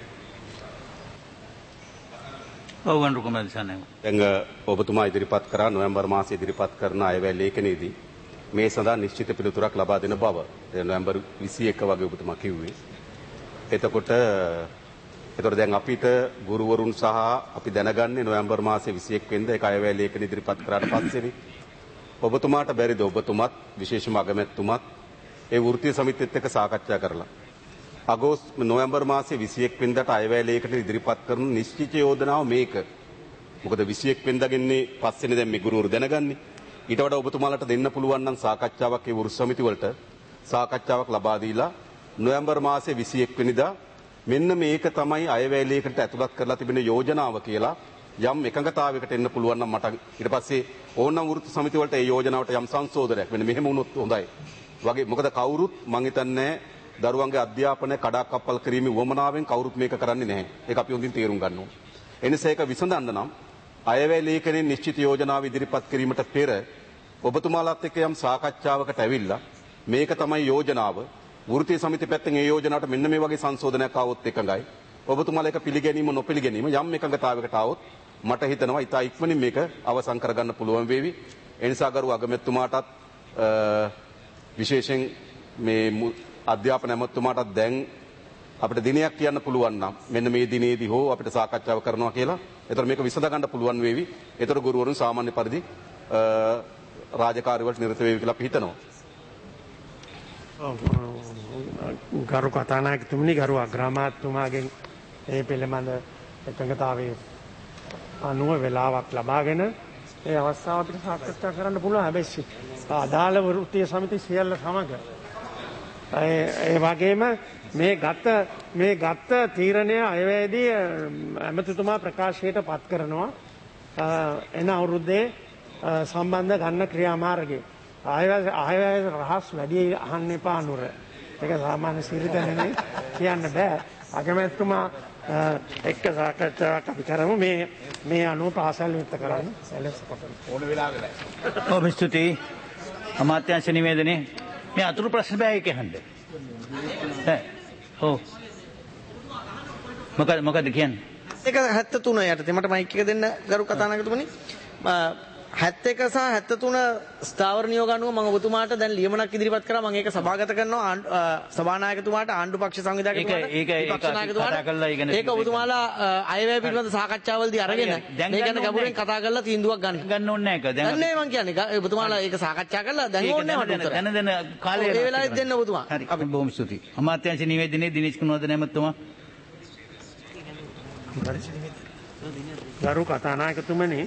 ඔව්වන් රුකුමල් සන්නේ. දැන් ඔබතුමා ඉදිරිපත් කරා නොවැම්බර් මාසයේ ඉදිරිපත් කරන අයවැය ලේඛනයේදී මේ සඳහා නිශ්චිත පිළිතුරක් ලබා දෙන බව නොවැම්බර් 21 වගේ ඔබතුමා කිව්වේ. එතකොට දැන් අපිට ගුරුවරුන් සහ අපි දැනගන්නේ නොවැම්බර් මාසයේ 21 වෙනිදා ඒක අයවැය ලේඛන ඉදිරිපත් කරාට පස්සේනේ. ඔබතුමාට බැරිද ඔබතුමත් විශේෂම අගමැතිතුමත් ඒ වෘත්තීය සමිතියත් එක්ක සාකච්ඡා කරලා නොවැම්බර් මාසයේ 21 වෙනිදාට අයවැය ලේඛන ඉදිරිපත් කරන නිශ්චිත යෝජනාව මේක. මොකද 21 වෙනිදා ගෙන්නේ පස්සේනේ දැන් මේ ගුරුවරු දැනගන්නේ. ඊට වඩා ඔබතුමාලට දෙන්න පුළුවන් නම් සාකච්ඡාවක් ඒ වෘත්ති සමිති වලට සාකච්ඡාවක් ලබා දීලා නොවැම්බර් මාසයේ 21 වෙනිදා මෙන්න මේක තමයි අයවැය ලේඛනට ඇතුළත් කරලා තිබෙන යෝජනාව කියලා යම් එකඟතාවයකට එන්න පුළුවන් නම් මට ඊට පස්සේ ඕනනම් වෘත්ති සමිති වලට ඒ යෝජනාවට යම් සංශෝධනයක් වෙන මෙහෙම වුණොත් හොඳයි වගේ. මොකද කවුරුත් මං හිතන්නේ දරුවන්ගේ අධ්‍යාපනය කඩාකප්පල් කිරීමේ වමනාවෙන් කවුරුත් මේක කරන්නේ නැහැ. ඒක අපි හොඳින් තේරුම් ගන්න ඕනේ. එනිසා ඒක විසඳන්න නම් අයවැය ලේඛනයේ නිශ්චිත යෝජනාව ඉදිරිපත් කිරීමට පෙර ඔබතුමාලාත් එක්ක යම් සාකච්ඡාවකට ඇවිල්ලා මේක තමයි යෝජනාව. වෘත්තීය සමිති පැත්තෙන් ඒ යෝජනාවට මෙන්න මේ වගේ සංශෝධනයක් ආවොත් එකඟයි. ඔබතුමාලා ඒක පිළිගැනීම නොපිළිගැනීම යම් එකඟතාවයකට ආවොත් මට හිතෙනවා ඉතා ඉක්මනින් මේක අවසන් කරගන්න පුළුවන් වේවි. ඒ නිසා ගරු අගමැතිතුමාටත් විශේෂයෙන් මේ අධ්‍යාපන ඇමතුමාටත් දැන් අපිට දිනයක් කියන්න පුළුවන් නම් මෙන්න මේ දිනේදී හෝ අපිට සාකච්ඡාව කරනවා කියලා. ඒතර මේක විසඳ ගන්න පුළුවන් වේවි. ඒතර ගුරුවරුන් සාමාන්‍ය පරිදි රාජකාරී වලට නිරත වේවි කියලා අපි හිතනවා. ගරු කතානායකතුමනි, ගරු අග්‍රාමාත්‍යතුමාගෙන් ඒ පිළිබඳ එකඟතාවයේ අනුව වෙලාවක් ලබාගෙන ඒ අවස්ථාව අපිට සාකච්ඡා කරන්න පුළුවන්. හැබැයි අදාළ වෘත්තීය සමිති සියල්ල සමග ඒ වගේම මේ ගත්ත තීරණය අයවැයේදී ඇමතිතුමා ප්‍රකාශයට පත් කරනවා එන අවුරුද්දේ සම්බන්ධ ගන්න ක්‍රියාමාර්ගය. අයවැය රහස් වැඩි අහන්න එපා නුර. ඒක සාමාන්‍ය සිරිතනේ කියන්න බෑ. අගමැතිතුමා එක්ක සාකච්ඡාවක් අපි කරමු මේ අනුව පාසල් විවෘත කරන්න ඕන වෙලාවෙ. ඔව් ස්තුතියි. අමාත්‍යාංශ නිවේදනයේ මේ අතුරු ප්‍රශ්න බෑ ඒක අහන්න. ඔව්. මොකද කියන්නේ? ඒක 73 යටතේ මට මයික් එක දෙන්න ගරු කතානායකතුමනි. 71 සහ 73 ස්ථාවර නියෝග අනුව මම ඔබතුමාට දැන් ලියමනක් ඉදිරිපත් කරා. මම ඒක සභාගත කරනවා සභානායකතුමාට, ආණ්ඩු පක්ෂ සංවිධායකතුමාට, විපක්ෂ නායකතුමාට. ඒක ඔබතුමාලා අයවැය පිළිබඳ සාකච්ඡාවලදී අරගෙන මේ ගැන ගැඹුරින් කතා කරලා තීන්දුවක් ගන්න ඕනේ නැහැ. දැන් නේ මම කියන්නේ ඔබතුමාලා ඒක සාකච්ඡා කරලා දැන් ඕනේ මට උත්තර. දැන කාලේ ඒ වෙලාවෙත් දෙන්න ඔබතුමා. හරි. අපි බොහොම ස්තුතියි. අමාත්‍යාංශ නිවේදනයේ දිනේෂ් කුණුවර්ධන ඇමතුමා. ගරු කතානායකතුමනි,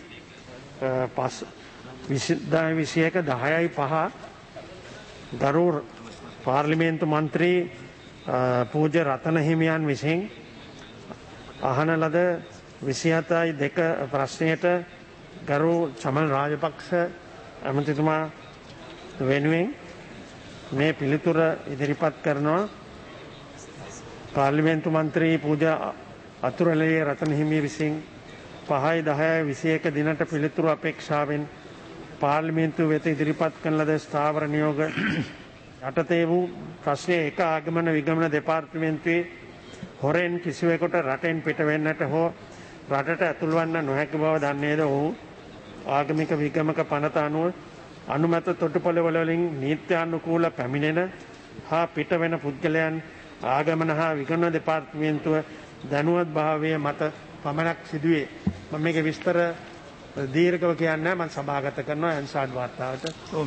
21/10/5 ගරු පාර්ලිමේන්තු මන්ත්‍රී පූජ්‍ය රතන හිමියන් විසින් අහන ලද 27/2 ප්‍රශ්නයට ගරු චමල් රාජපක්ෂ ඇමතිතුමා වෙනුවෙන් මේ පිළිතුර ඉදිරිපත් කරනවා. පාර්ලිමේන්තු මන්ත්‍රී පූජ්‍ය අතුරලේ රතන හිමිය විසින් 5/10/21 දිනට පිළිතුරු අපේක්ෂාවෙන් පාර්ලිමේන්තුව වෙත ඉදිරිපත් කරන ලද ස්ථාවර නියෝග යටතේ වූ ප්‍රශ්නයේ එක ආගමන විගමන දෙපාර්තමේන්තුවේ හොරෙන් කිසිවෙකුට රටෙන් පිට වෙන්නට හෝ රටට ඇතුළු වන්න නොහැකි බව දන්නේද ඔහු ආගමික විගමක පනත අනුව අනුමත තොටුපළ වලින් නීත්‍යානුකූල පැමිණෙන හා පිට වෙන පුද්ගලයන් ආගමන හා විගමන දෙපාර්තමේන්තුව දැනුවත් භාවය මත පමණක් සිදුවේ. මම මේක විස්තර දීර්ඝව කියන්නේ මම සභාගත කරනවා ඇන්සාඩ් වාර්තාවට.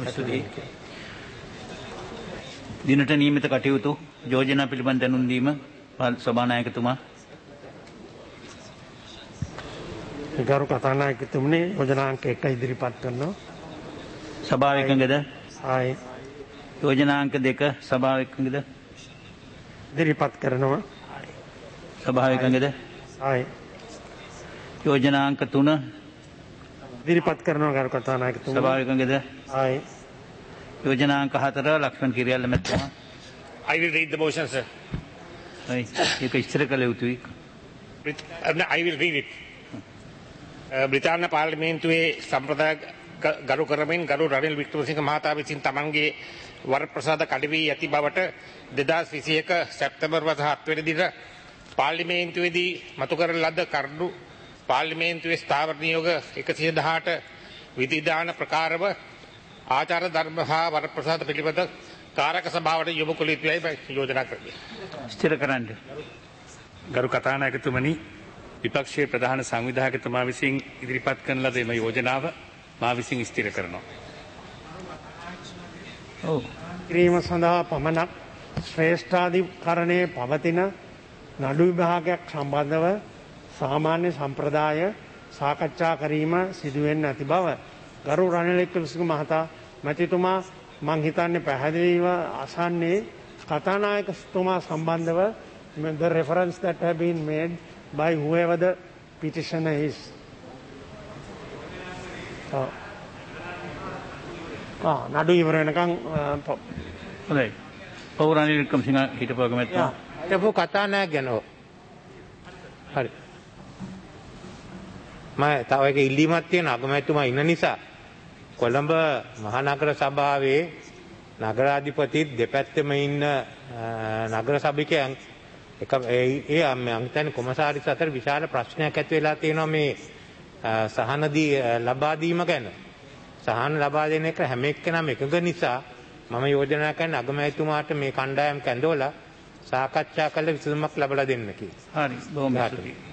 දිනට නියමිත කටයුතු යෝජනා පිළිබඳ දැනුම් දීම සභානායකතුමා. ගරු කතානායකතුමනි, යෝජනා අංක 1 ඉදිරිපත් කරනවා. සභාව එකඟද? ආයි. යෝජනා අංක 2 සභාව එකඟද? ඉදිරිපත් කරනවා. සභාව එකඟද? ආයි. යෝජනා අංක 3 ඉදිරිපත් කරනවා ගරු කතානායකතුමනි. සභාව එකඟද? ආයි. යෝජනා අංක 4 ලක්ෂ්මන් කිරියල්ල මැතිතුමා. I will read the motion, sir. ඒක ඉස්තර කළ යුතුයි. I will read it. බ්‍රිතාන්‍ය පාර්ලිමේන්තුවේ සම්ප්‍රදාය ගරු කරමින් ගරු රනිල් වික්‍රමසිංහ මහතා විසින් තමන්ගේ වරප්‍රසාද කඩ වී ඇති බවට 2021 සැප්තැම්බර් මාස 7 වෙනි දින පාර්ලිමේන්තුවේදී මතු කරන ලද කරුණු පාර්ලිමේන්තුවේ ස්ථාවර නියෝග 118 විධිදාන ප්‍රකාරව ආචාර ධර්ම හා වරප්‍රසාද පිළිබඳ කාරක සභාවට යොමු කළ යුතුයි යෝජනා කරමි. ස්ථිර කරන්න. ගරු කතානායකතුමනි, විපක්ෂයේ ප්‍රධාන සංවිධායකතුමා විසින් ඉදිරිපත් කරන ලද එම යෝජනාව මා විසින් ස්ථිර කරනවා. කිරීම සඳහා පමණක් ශ්‍රේෂ්ඨාධිකරණයේ පවතින නඩු විභාගයක් සම්බන්ධව සාමාන්‍ය සම්ප්‍රදාය සාකච්ඡා කිරීම සිදුවෙන්නේ නැති බව ගරු රනිල් වික්‍රමසිංහ මහතා මැතිතුමා මං හිතන්නේ පැහැදිලිව අසන්නේ කතානායකතුමා සම්බන්ධව the reference that have been made by whoever the petitioner is. නඩු ඉවර වෙනකන් හොඳයි. පෞරාණික වික්‍රමසිංහ හිටපු අගමැතිතුමා. හිටපු කතානායක ගැන. හරි. මම තව එක ඉල්ලීමක් තියෙන අගමැතිතුමා ඉන්න නිසා කොළඹ මහනගර සභාවේ නගරාධිපතිත් දෙපැත්තෙම ඉන්න නගර සභිකයන් එක ඒ මම හිතන්නේ කොමසාරිස් අතර විශාල ප්‍රශ්නයක් ඇති වෙලා තියෙනවා මේ සහනදී ලබා දීම ගැන. සහන ලබා දෙන එක හැම එක්කෙනාම එකඟ නිසා මම යෝජනා කරන අගමැතිතුමාට මේ කණ්ඩායම් කැඳවලා සාකච්ඡා කළ විසඳුමක් ලබා දෙන්න කියලා. හරි. බොහොම ස්තුතියි.